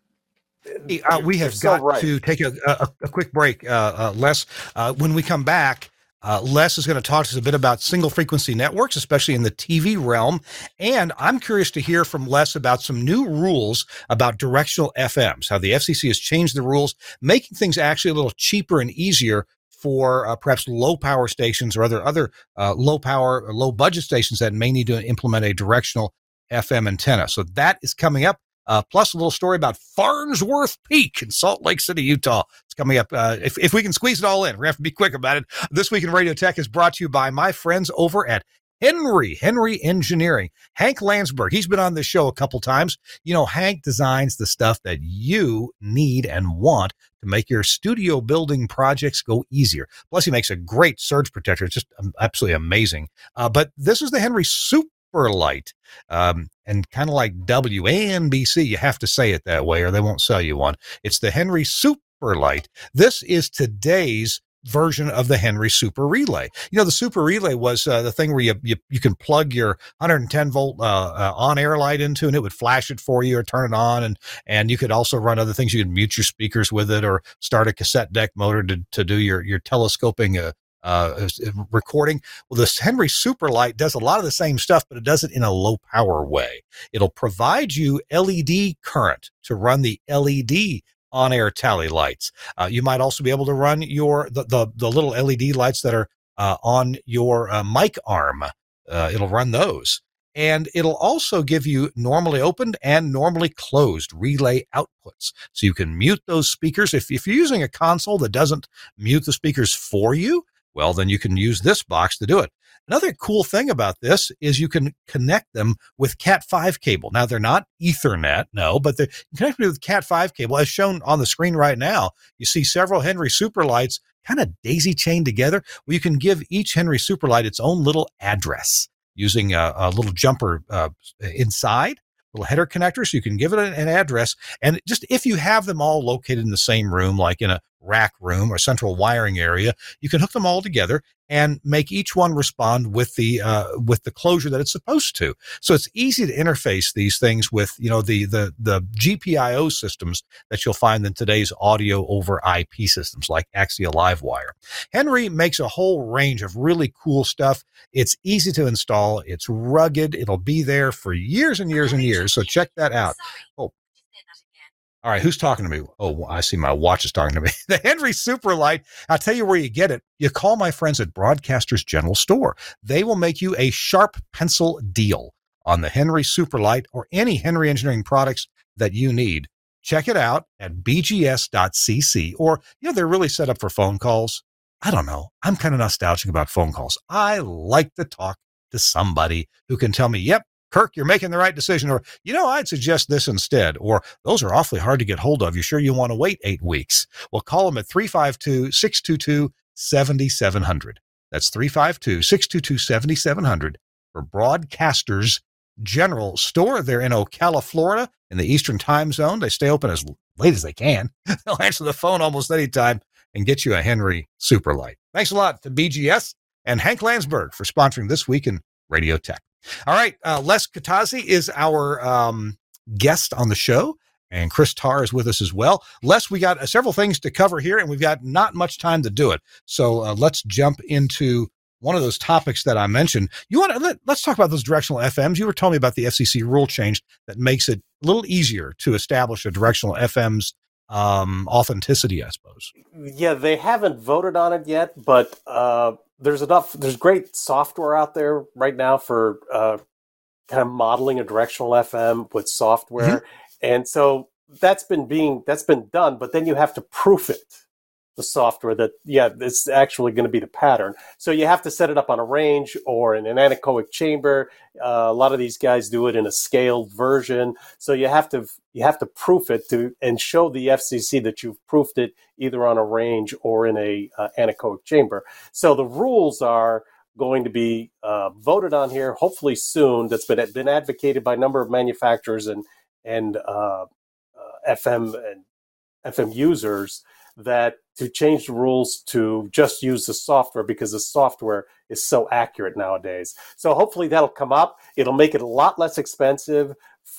Uh, we have You're got so right. to take a, a, a quick break, uh, uh, Les. Uh, when we come back, Uh, Les is going to talk to us a bit about single frequency networks, especially in the T V realm. And I'm curious to hear from Les about some new rules about directional F Ms, how the F C C has changed the rules, making things actually a little cheaper and easier for uh, perhaps low power stations or other, other uh, low power or low budget stations that may need to implement a directional F M antenna. So that is coming up. Uh, plus a little story about Farnsworth Peak in Salt Lake City, Utah. It's coming up. Uh, if, if we can squeeze it all in, we're going to have to be quick about it. This Week in Radio Tech is brought to you by my friends over at Henry, Henry Engineering. Hank Landsberg, he's been on this show a couple times. You know, Hank designs the stuff that you need and want to make your studio building projects go easier. Plus, he makes a great surge protector. It's just um, absolutely amazing. Uh, but this is the Henry Super Light, um, and kind of like W A N B C, you have to say it that way or they won't sell you one. It's the Henry Super Light. This is today's version of the Henry Super Relay. You know, the Super Relay was uh, the thing where you, you you can plug your one hundred ten volt uh, uh, on-air light into, and it would flash it for you or turn it on, and and you could also run other things. You could mute your speakers with it or start a cassette deck motor to to do your your telescoping uh, uh, recording. Well, this Henry Super Light does a lot of the same stuff, but it does it in a low power way. It'll provide you L E D current to run the L E D on-air tally lights. Uh, you might also be able to run your the the, the little L E D lights that are uh, on your uh, mic arm. Uh, it'll run those. And it'll also give you normally opened and normally closed relay outputs. So you can mute those speakers. If, if you're using a console that doesn't mute the speakers for you, well, then you can use this box to do it. Another cool thing about this is you can connect them with Cat five cable. Now, they're not Ethernet, no, but they're connected with Cat five cable. As shown on the screen right now, you see several Henry Superlights kind of daisy-chained together. Well, you can give each Henry Superlight its own little address using a, a little jumper uh, inside. little header connector, so you can give it an, an address. And just if you have them all located in the same room, like in a rack room or central wiring area, you can hook them all together and make each one respond with the uh, with the closure that it's supposed to. So it's easy to interface these things with, you know, the the the G P I O systems that you'll find in today's audio over I P systems like Axia Livewire. Henry makes a whole range of really cool stuff. It's easy to install. It's rugged. It'll be there for years and years and years. So check that out. Oh. All right, who's talking to me? Oh, I see my watch is talking to me. The Henry Superlight. I'll tell you where you get it. You call my friends at Broadcasters General Store. They will make you a sharp pencil deal on the Henry Superlight or any Henry Engineering products that you need. Check it out at b g s dot c c, or, you know, they're really set up for phone calls. I don't know. I'm kind of nostalgic about phone calls. I like to talk to somebody who can tell me, yep, Kirk, you're making the right decision, or, you know, I'd suggest this instead, or those are awfully hard to get hold of. You sure you want to wait eight weeks? Well, call them at three five two, six two two, seven seven zero zero. That's three five two, six two two, seven seven zero zero for Broadcasters General Store. They're in Ocala, Florida, in the Eastern Time Zone. They stay open as late as they can. They'll answer the phone almost any time and get you a Henry Superlight. Thanks a lot to B G S and Hank Landsberg for sponsoring This Week in Radio Tech. All right, uh, Les Katazzi is our um, guest on the show, and Chris Tarr is with us as well. Les, we got uh, several things to cover here, and we've got not much time to do it. So uh, let's jump into one of those topics that I mentioned. You want to let, let's talk about those directional F Ms. You were telling me about the F C C rule change that makes it a little easier to establish a directional F M's um, authenticity, I suppose. Yeah, they haven't voted on it yet, but uh, there's enough. There's great software out there right now for uh, kind of modeling a directional F M with software, mm-hmm. and so that's been being that's been done. But then you have to proof it. The software that, yeah, it's actually going to be the pattern. So you have to set it up on a range or in an anechoic chamber. Uh, a lot of these guys do it in a scaled version. So you have to you have to proof it to and show the F C C that you've proofed it either on a range or in a uh, anechoic chamber. So the rules are going to be uh, voted on here, hopefully soon. That's been been advocated by a number of manufacturers and and uh, uh, F M and F M users, that to change the rules to just use the software because the software is so accurate nowadays. So hopefully that'll come up. It'll make it a lot less expensive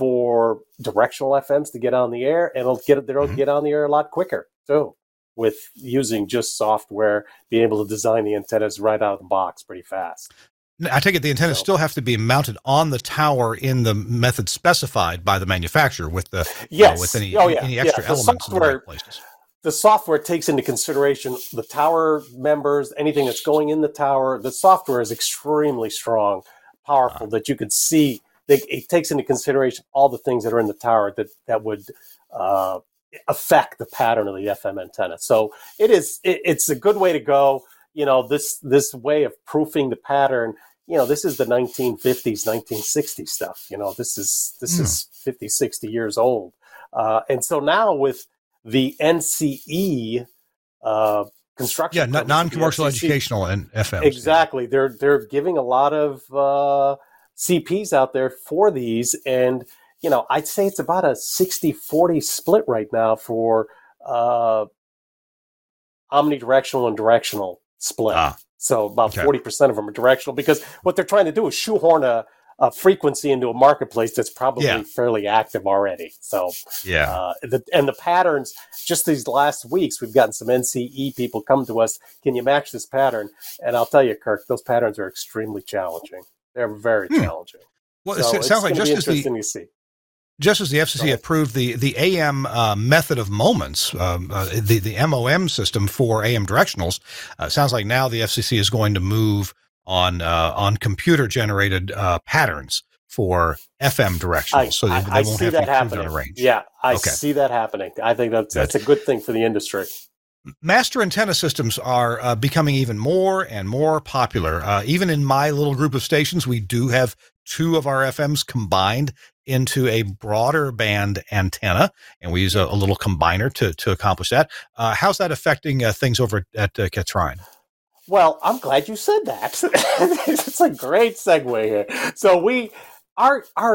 for directional F Ms to get on the air, and it'll get they'll get on the air a lot quicker too, with using just software, being able to design the antennas right out of the box pretty fast. I take it the antennas so, still have to be mounted on the tower in the method specified by the manufacturer with the yes, you know, with any, oh, yeah. any extra yeah. The elements software, in the right places. The software takes into consideration the tower members, anything that's going in the tower. The software is extremely strong, powerful, wow. that you could see. They, it takes into consideration all the things that are in the tower that, that would uh, affect the pattern of the F M antenna. So it is, it, it's a good way to go. You know, this, this way of proofing the pattern, you know, this is the nineteen fifties, nineteen sixties stuff. You know, this is, this mm. is fifty, sixty years old. Uh, and so now with the N C E uh, construction, yeah, non-commercial educational and F Ms. Exactly, yeah. they're they're giving a lot of uh, C Ps out there for these, and you know, I'd say it's about a sixty forty split right now for uh, omnidirectional and directional split. Ah, so about forty okay. percent of them are directional because what they're trying to do is shoehorn a a frequency into a marketplace that's probably yeah. fairly active already. So, yeah. Uh, the, and the patterns, just these last weeks, we've gotten some N C E people come to us. Can you match this pattern? And I'll tell you, Kirk, those patterns are extremely challenging. They're very hmm. challenging. Well, so it sounds like just as the, to see. just as the F C C approved the, the A M uh, method of moments, um, uh, the, the M O M system for A M directionals, uh, sounds like now the F C C is going to move on uh, on computer generated uh, patterns for F M directionals, I, so they, I, they I won't see have that to happening. On a range. Yeah, I okay. see that happening. I think that's that's a good thing for the industry. Master antenna systems are uh, becoming even more and more popular. Uh, even in my little group of stations, we do have two of our F Ms combined into a broader band antenna, and we use a, a little combiner to to accomplish that. Uh, how's that affecting uh, things over at uh, Katrine? Well, I'm glad you said that. It's a great segue here. So we, our our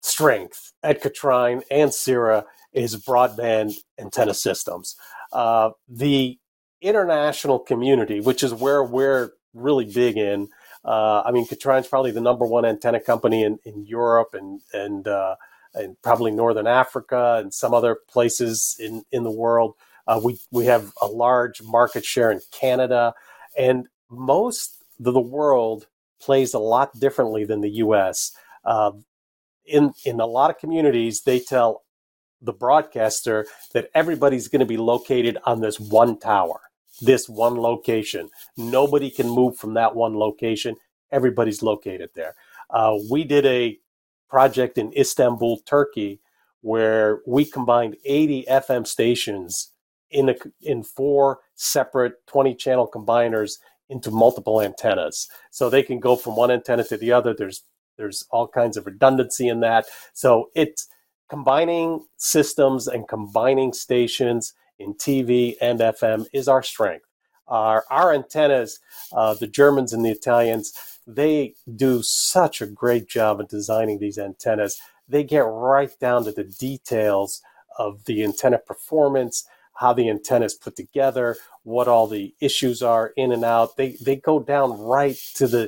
strength at Katrine and Sierra is broadband antenna systems. Uh, the international community, which is where we're really big in, uh, I mean, Katrine's probably the number one antenna company in, in Europe and and uh, and probably Northern Africa and some other places in, in the world. Uh, we we have a large market share in Canada, and most of the world plays a lot differently than the U S. Uh, in in a lot of communities, they tell the broadcaster that everybody's going to be located on this one tower, this one location. Nobody can move from that one location. Everybody's located there. Uh, we did a project in Istanbul, Turkey, where we combined eighty F M stations in a, in four separate twenty channel combiners into multiple antennas. So they can go from one antenna to the other. There's there's all kinds of redundancy in that. So it's combining systems and combining stations in T V and F M is our strength. Our, our antennas, uh, the Germans and the Italians, they do such a great job of designing these antennas. They get right down to the details of the antenna performance, how the antenna is put together, what all the issues are in and out. They they go down right to the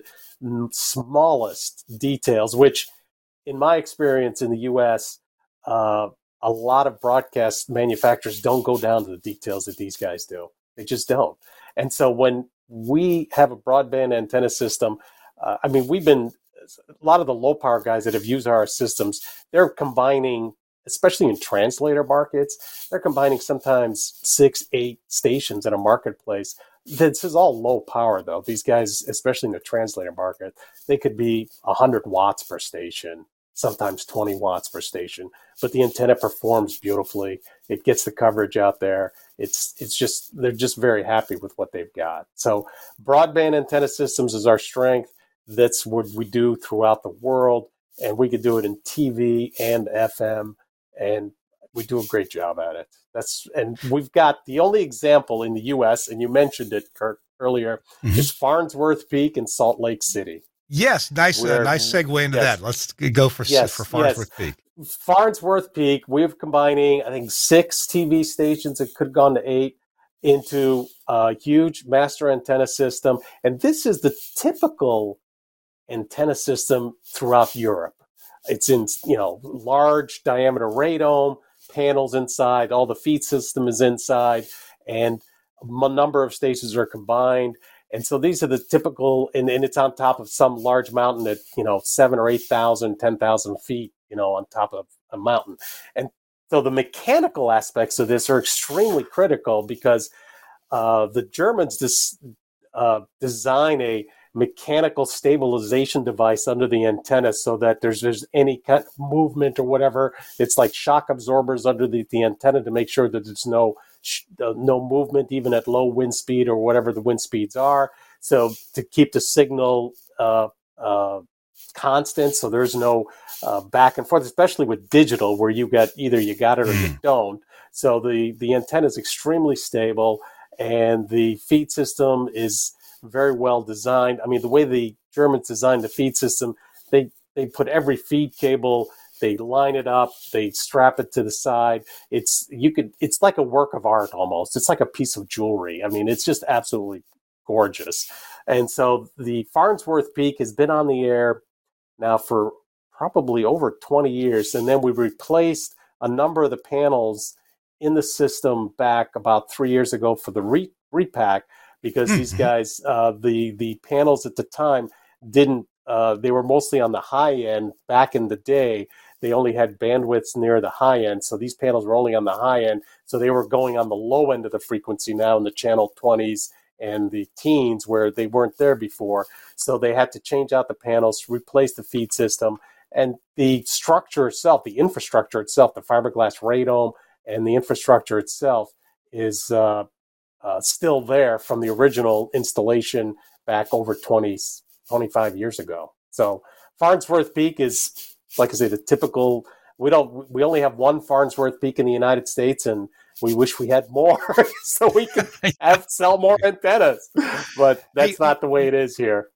smallest details, which in my experience in the U S, uh, a lot of broadcast manufacturers don't go down to the details that these guys do. They just don't. And so when we have a broadband antenna system, uh, I mean, we've been, a lot of the low power guys that have used our systems, they're combining, especially in translator markets, they're combining sometimes six, eight stations in a marketplace. This is all low power, though. These guys, especially in the translator market, they could be one hundred watts per station, sometimes twenty watts per station. But the antenna performs beautifully. It gets the coverage out there. It's it's just, they're just very happy with what they've got. So broadband antenna systems is our strength. That's what we do throughout the world. And we could do it in T V and F M. And we do a great job at it. That's and we've got the only example in the U S, and you mentioned it, Kurt, earlier, mm-hmm. is Farnsworth Peak in Salt Lake City. Yes, nice, uh, nice segue into yes. that. Let's go for yes, for Farnsworth yes. Peak. Farnsworth Peak, we're combining, I think, six T V stations. It could have gone to eight into a huge master antenna system, and this is the typical antenna system throughout Europe. It's in, you know, large diameter radome, panels inside, all the feed system is inside, and a number of stations are combined. And so these are the typical, and, and it's on top of some large mountain at, you know, seven or eight thousand, ten thousand feet, you know, on top of a mountain. And so the mechanical aspects of this are extremely critical because uh, the Germans dis, uh, design a mechanical stabilization device under the antenna so that there's there's any kind of movement or whatever. It's like shock absorbers under the, the antenna to make sure that there's no uh, no movement even at low wind speed or whatever the wind speeds are. So to keep the signal uh, uh, constant, so there's no uh, back and forth, especially with digital where you get either you got it or you don't. So the the antenna is extremely stable and the feed system is very well designed. I mean, the way the Germans designed the feed system, they they put every feed cable, they line it up, they strap it to the side. It's you could it's like a work of art almost. It's like a piece of jewelry. I mean, it's just absolutely gorgeous. And so the Farnsworth Peak has been on the air now for probably over twenty years. And then we replaced a number of the panels in the system back about three years ago for the re- repack. Because these guys, uh, the the panels at the time didn't, uh, they were mostly on the high end back in the day. They only had bandwidths near the high end. So these panels were only on the high end. So they were going on the low end of the frequency now in the channel twenties and the teens where they weren't there before. So they had to change out the panels, replace the feed system. And the structure itself, the infrastructure itself, the fiberglass radome and the infrastructure itself is uh, Uh, still there from the original installation back over twenty, twenty-five years ago. So Farnsworth Peak is, like I say, the typical, we don't, we only have one Farnsworth Peak in the United States and we wish we had more so we could have sell more antennas, but that's hey, not the way it is here.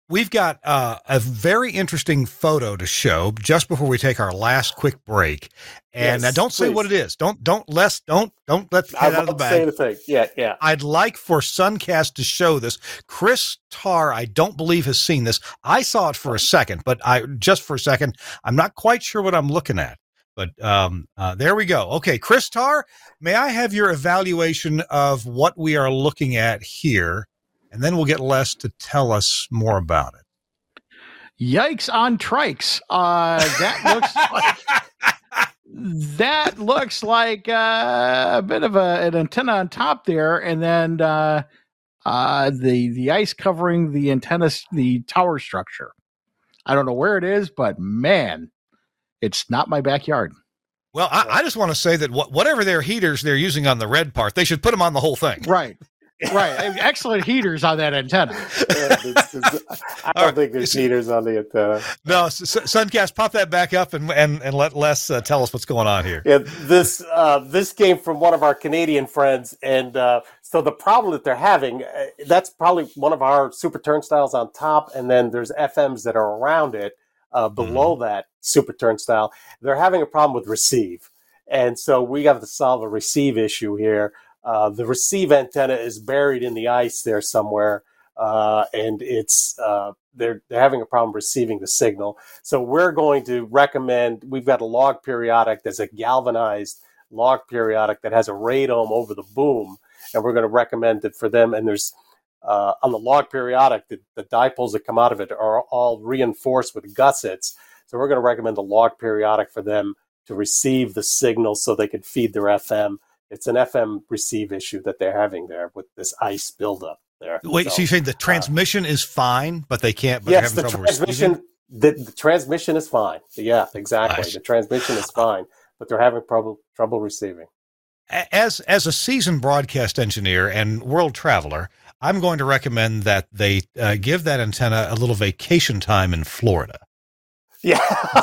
We've got uh, a very interesting photo to show just before we take our last quick break. And Yes, now don't say please. what it is. Don't, don't, let's, don't, don't let the I cat out of the won't say bag. anything. Yeah, yeah. I'd like for Suncast to show this. Chris Tarr, I don't believe, has seen this. I saw it for a second, but I just for a second, I'm not quite sure what I'm looking at. But um, uh, there we go. Okay, Chris Tarr, may I have your evaluation of what we are looking at here? And then we'll get Les to tell us more about it. Yikes on trikes. Uh, that looks like, that looks like uh, a bit of a, an antenna on top there, and then uh, uh, the the ice covering the antenna, the tower structure. I don't know where it is, but man, it's not my backyard. Well, I, I just want to say that wh- whatever their heaters they're using on the red part, they should put them on the whole thing. Right. Right. Excellent heaters on that antenna. Yeah, it's- it's- I don't right. think there's heaters on the antenna. No, S- S- Suncast, pop that back up and and, and let Les uh, tell us what's going on here. Yeah, this uh, this came from one of our Canadian friends, and uh, so the problem that they're having, uh, that's probably one of our super turnstiles on top, and then there's F Ms that are around it uh, below that super turnstile. They're having a problem with receive, and so we have to solve a receive issue here. Uh, the receive antenna is buried in the ice there somewhere, uh, and it's uh, they're they're having a problem receiving the signal. So we're going to recommend. We've got a log periodic that's a galvanized log periodic that has a radome over the boom, and we're going to recommend it for them. And there's uh, on the log periodic, the, the dipoles that come out of it are all reinforced with gussets. So we're going to recommend the log periodic for them to receive the signal so they can feed their F M. It's an F M receive issue that they're having there with this ice buildup there. Wait, so, so you're saying the transmission uh, is fine, but they can't. But yes, they're the having transmission. Trouble the, the transmission is fine. Yeah, exactly. Nice. The transmission is fine, but they're having trouble trouble receiving. As as a seasoned broadcast engineer and world traveler, I'm going to recommend that they uh, give that antenna a little vacation time in Florida. Yeah.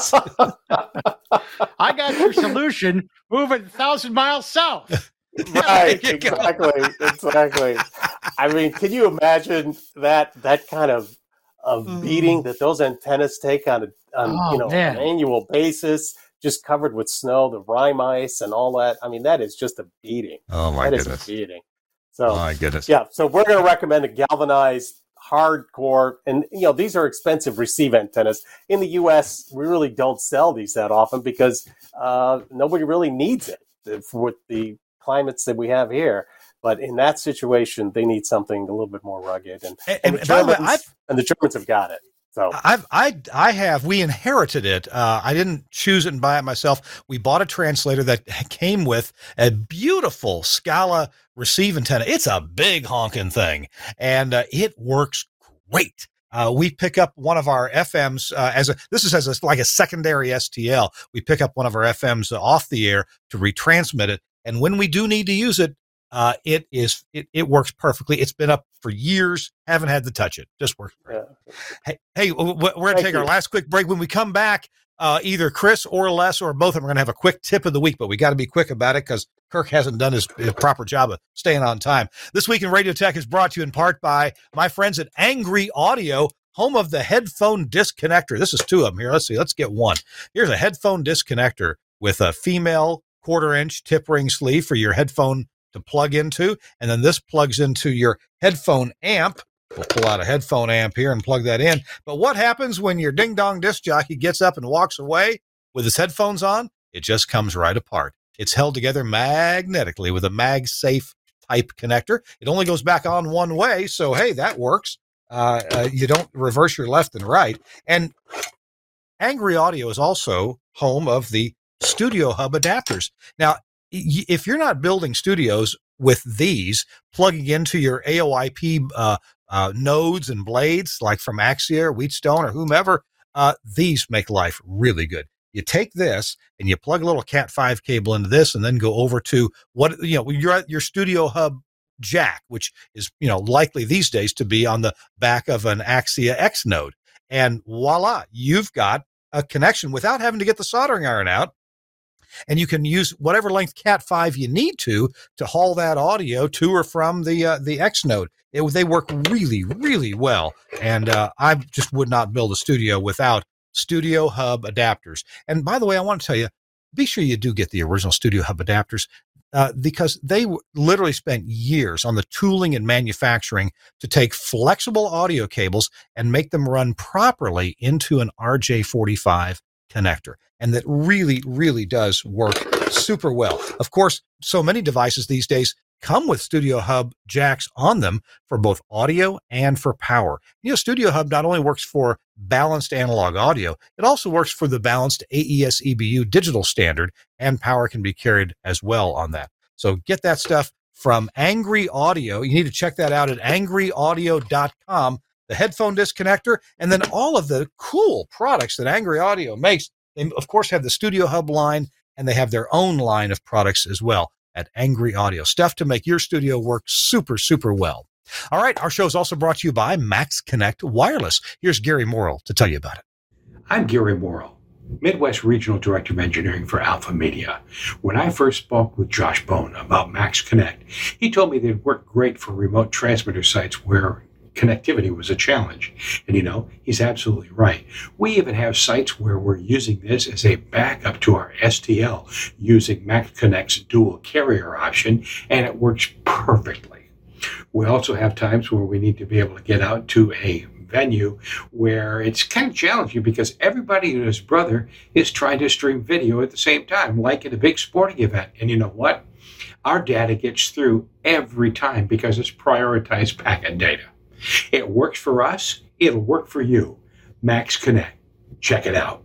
I got your solution. Move it a thousand miles south. Right. Exactly. Exactly. I mean, can you imagine that that kind of of beating that those antennas take on a on Oh, you know man. an annual basis, just covered with snow, the rime ice, and all that? I mean, that is just a beating. Oh my That is goodness! a beating. So Oh my goodness! yeah, so we're going to recommend a galvanized hardcore, and you know these are expensive receive antennas. In the U S, we really don't sell these that often because uh, nobody really needs it with the climates that we have here. But in that situation, they need something a little bit more rugged, and And, and, and the, by the way, Germans, I've and the Germans have got it. So I've, I, I have, we inherited it. Uh, I didn't choose it and buy it myself. We bought a translator that came with a beautiful Scala receive antenna. It's a big honking thing, and uh, it works great. Uh, we pick up one of our F Ms uh, as a, this is as a, like a secondary S T L. We pick up one of our F Ms off the air to retransmit it. And when we do need to use it, Uh, it is, it, it works perfectly. It's been up for years. Haven't had to touch it. Just works. yeah. Hey, hey, we're going to take you. our last quick break. When we come back, uh, either Chris or Les or both of them are going to have a quick tip of the week, but we got to be quick about it because Kirk hasn't done his, his proper job of staying on time. This Week in Radio Tech is brought to you in part by my friends at Angry Audio, home of the headphone disconnector. This is two of them here. Let's see. Let's get one. Here's a headphone disconnector with a female quarter inch tip ring sleeve for your headphone to plug into, and then this plugs into your headphone amp. We'll pull out a headphone amp here and plug that in. But what happens when your ding-dong disc jockey gets up and walks away with his headphones on? It just comes right apart. It's held together magnetically with a MagSafe type connector. It only goes back on one way, so hey, that works. Uh, uh, you don't reverse your left and right. And Angry Audio is also home of the Studio Hub adapters. Now, if you're not building studios with these, plugging into your A O I P uh, uh, nodes and blades, like from Axia or Wheatstone or whomever, uh, these make life really good. You take this and you plug a little Cat five cable into this and then go over to what, you know, you're at your Studio Hub jack, which is, you know, likely these days to be on the back of an Axia X node. And voila, you've got a connection without having to get the soldering iron out. and you can use whatever length cat five you need to to haul that audio to or from the uh, the X node. It, they work really, really well, and uh, I just would not build a studio without Studio Hub adapters. And by the way, I want to tell you, be sure you do get the original Studio Hub adapters. Uh, because they w- literally spent years on the tooling and manufacturing to take flexible audio cables and make them run properly into an R J forty-five connector. And that really, really does work super well. Of course, so many devices these days come with Studio Hub jacks on them for both audio and for power. You know, Studio Hub not only works for balanced analog audio, it also works for the balanced A E S E B U digital standard, and power can be carried as well on that. So get that stuff from Angry Audio. You need to check that out at angry audio dot com, the headphone disconnector, and then all of the cool products that Angry Audio makes. They, of course, have the Studio Hub line, and they have their own line of products as well at Angry Audio. Stuff to make your studio work super, super well. All right, our show is also brought to you by Max Connect Wireless. Here's Gary Morrill to tell you about it. I'm Gary Morrill, Midwest Regional Director of Engineering for Alpha Media. When I first spoke with Josh Bone about Max Connect, he told me they'd work great for remote transmitter sites where connectivity was a challenge. And you know, he's absolutely right. We even have sites where we're using this as a backup to our S T L using Max Connect's dual carrier option, and it works perfectly. We also have times where we need to be able to get out to a venue where it's kind of challenging because everybody and his brother is trying to stream video at the same time, like at a big sporting event. And you know what? Our data gets through every time because it's prioritized packet data. It works for us. It'll work for you. Max Connect. Check it out.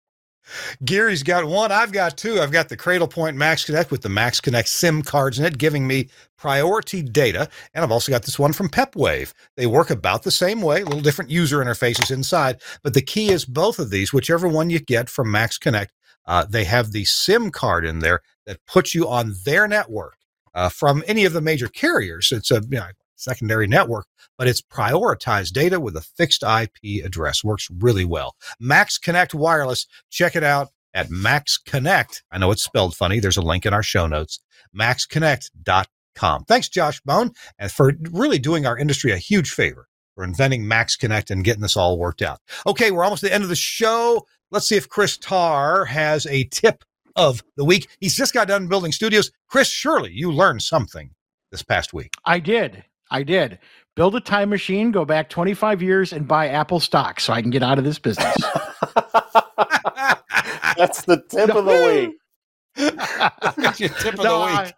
Gary's got one. I've got two. I've got the Cradlepoint Max Connect with the Max Connect SIM cards in it, giving me priority data. And I've also got this one from PepWave. They work about the same way, little different user interfaces inside. But the key is both of these, whichever one you get from Max Connect, uh, they have the SIM card in there that puts you on their network uh, from any of the major carriers. It's a you know, secondary network, but it's prioritized data with a fixed I P address. Works really well. Max Connect Wireless. Check it out at Max Connect. I know it's spelled funny. There's a link in our show notes. max connect dot com. Thanks, Josh Bone, and for really doing our industry a huge favor for inventing Max Connect and getting this all worked out. Okay, we're almost at the end of the show. Let's see if Chris Tarr has a tip of the week. He's just got done building studios. Chris, surely you learned something this past week. I did. I did. Build a time machine, go back twenty-five years, and buy Apple stock so I can get out of this business. That's the tip of the week. That's your tip of No, the week.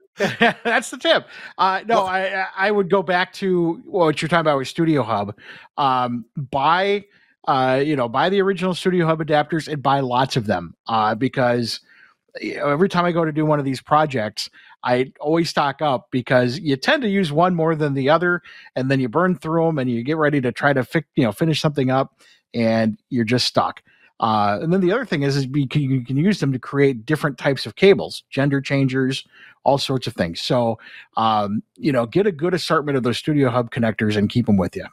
I- that's the tip. Uh, no, I I would go back to what you're talking about with Studio Hub. Um, buy, uh, you know, buy the original Studio Hub adapters and buy lots of them uh, because you know, every time I go to do one of these projects, I always stock up because you tend to use one more than the other, and then you burn through them, and you get ready to try to fix, you know, finish something up, and you're just stuck. Uh, and then the other thing is, is you can, you can use them to create different types of cables, gender changers, all sorts of things. So, um, you know, get a good assortment of those Studio Hub connectors and keep them with you.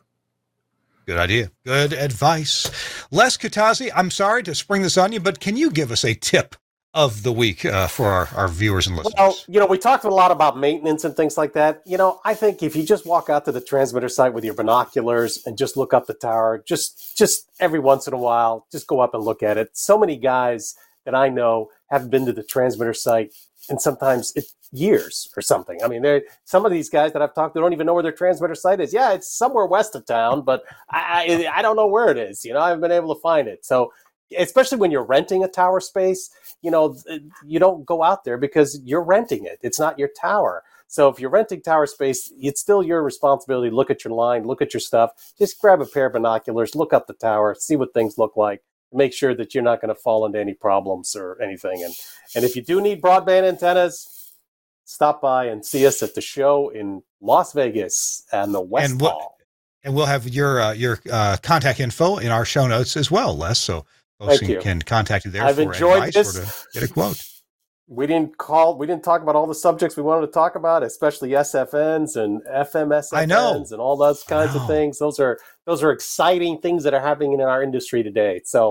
Good idea. Good advice. Les Katazi, I'm sorry to spring this on you, but can you give us a tip of the week uh, for our, our viewers and listeners? Well, you know, we talked a lot about maintenance and things like that. You know, I think if you just walk out to the transmitter site with your binoculars and just look up the tower, just just every once in a while, just go up and look at it. So many guys that I know haven't been to the transmitter site in sometimes it's years or something. I mean, there some of these guys that I've talked to don't even know where their transmitter site is. Yeah, it's somewhere west of town, but I, I, I don't know where it is. You know, I haven't been able to find it. So especially when you're renting a tower space, you know, you don't go out there because you're renting it. It's not your tower. So if you're renting tower space, it's still your responsibility to look at your line, look at your stuff. Just grab a pair of binoculars, look up the tower, see what things look like. Make sure that you're not going to fall into any problems or anything. And and if you do need broadband antennas, stop by and see us at the show in Las Vegas and the West and Hall. And we'll have your uh, your uh, contact info in our show notes as well, Les. So folks Thank you. can contact you there I've for enjoyed advice this. or to get a quote. We didn't call. We didn't talk about all the subjects we wanted to talk about, especially S F Ns and F M S F Ns I know. and all those kinds I know. of things. Those are those are exciting things that are happening in our industry today. So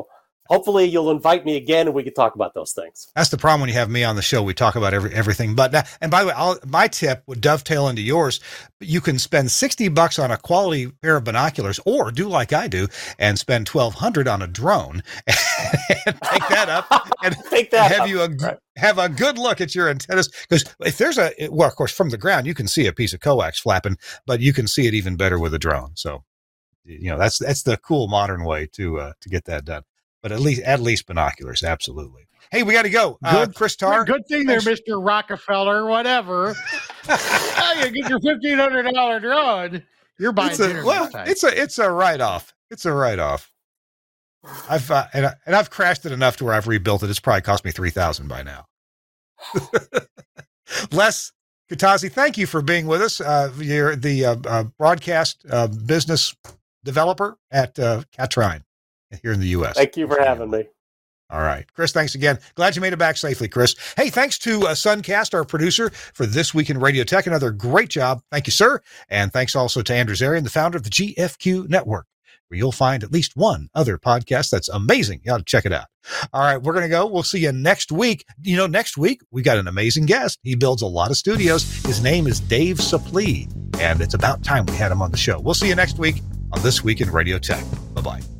hopefully you'll invite me again and we can talk about those things. That's the problem when you have me on the show. We talk about every, everything. But now, and by the way, I'll, my tip would dovetail into yours. You can spend sixty bucks on a quality pair of binoculars, or do like I do and spend twelve hundred on a drone and pick that up and Take that have up. you a, Right. have a good look at your antennas. Because if there's a, well, of course, from the ground, you can see a piece of coax flapping, but you can see it even better with a drone. So, you know, that's, that's the cool modern way to, uh, to get that done. But at least, at least binoculars. Absolutely. Hey, we got to go. Uh, Good, Chris Tarr. Good thing there, thanks. Mister Rockefeller, whatever. Oh, you get your fifteen hundred dollars drone. You're buying It's a, dinner well, next time. it's a, it's a write-off. It's a write-off. I've, uh, and, I, and I've crashed it enough to where I've rebuilt it. It's probably cost me three thousand by now. Les Katazi, thank you for being with us. Uh, you're the uh, uh, broadcast uh, business developer at uh, Katrine here in the U S. Thank you for having me. All right. Chris, thanks again. Glad you made it back safely, Chris. Hey, thanks to uh, Suncast, our producer, for This Week in Radio Tech. Another great job. Thank you, sir. And thanks also to Andrew Zarian, the founder of the G F Q Network, where you'll find at least one other podcast that's amazing. You ought to check it out. All right, we're going to go. We'll see you next week. You know, next week, we got an amazing guest. He builds a lot of studios. His name is Dave Saplee, and it's about time we had him on the show. We'll see you next week on This Week in Radio Tech. Bye-bye.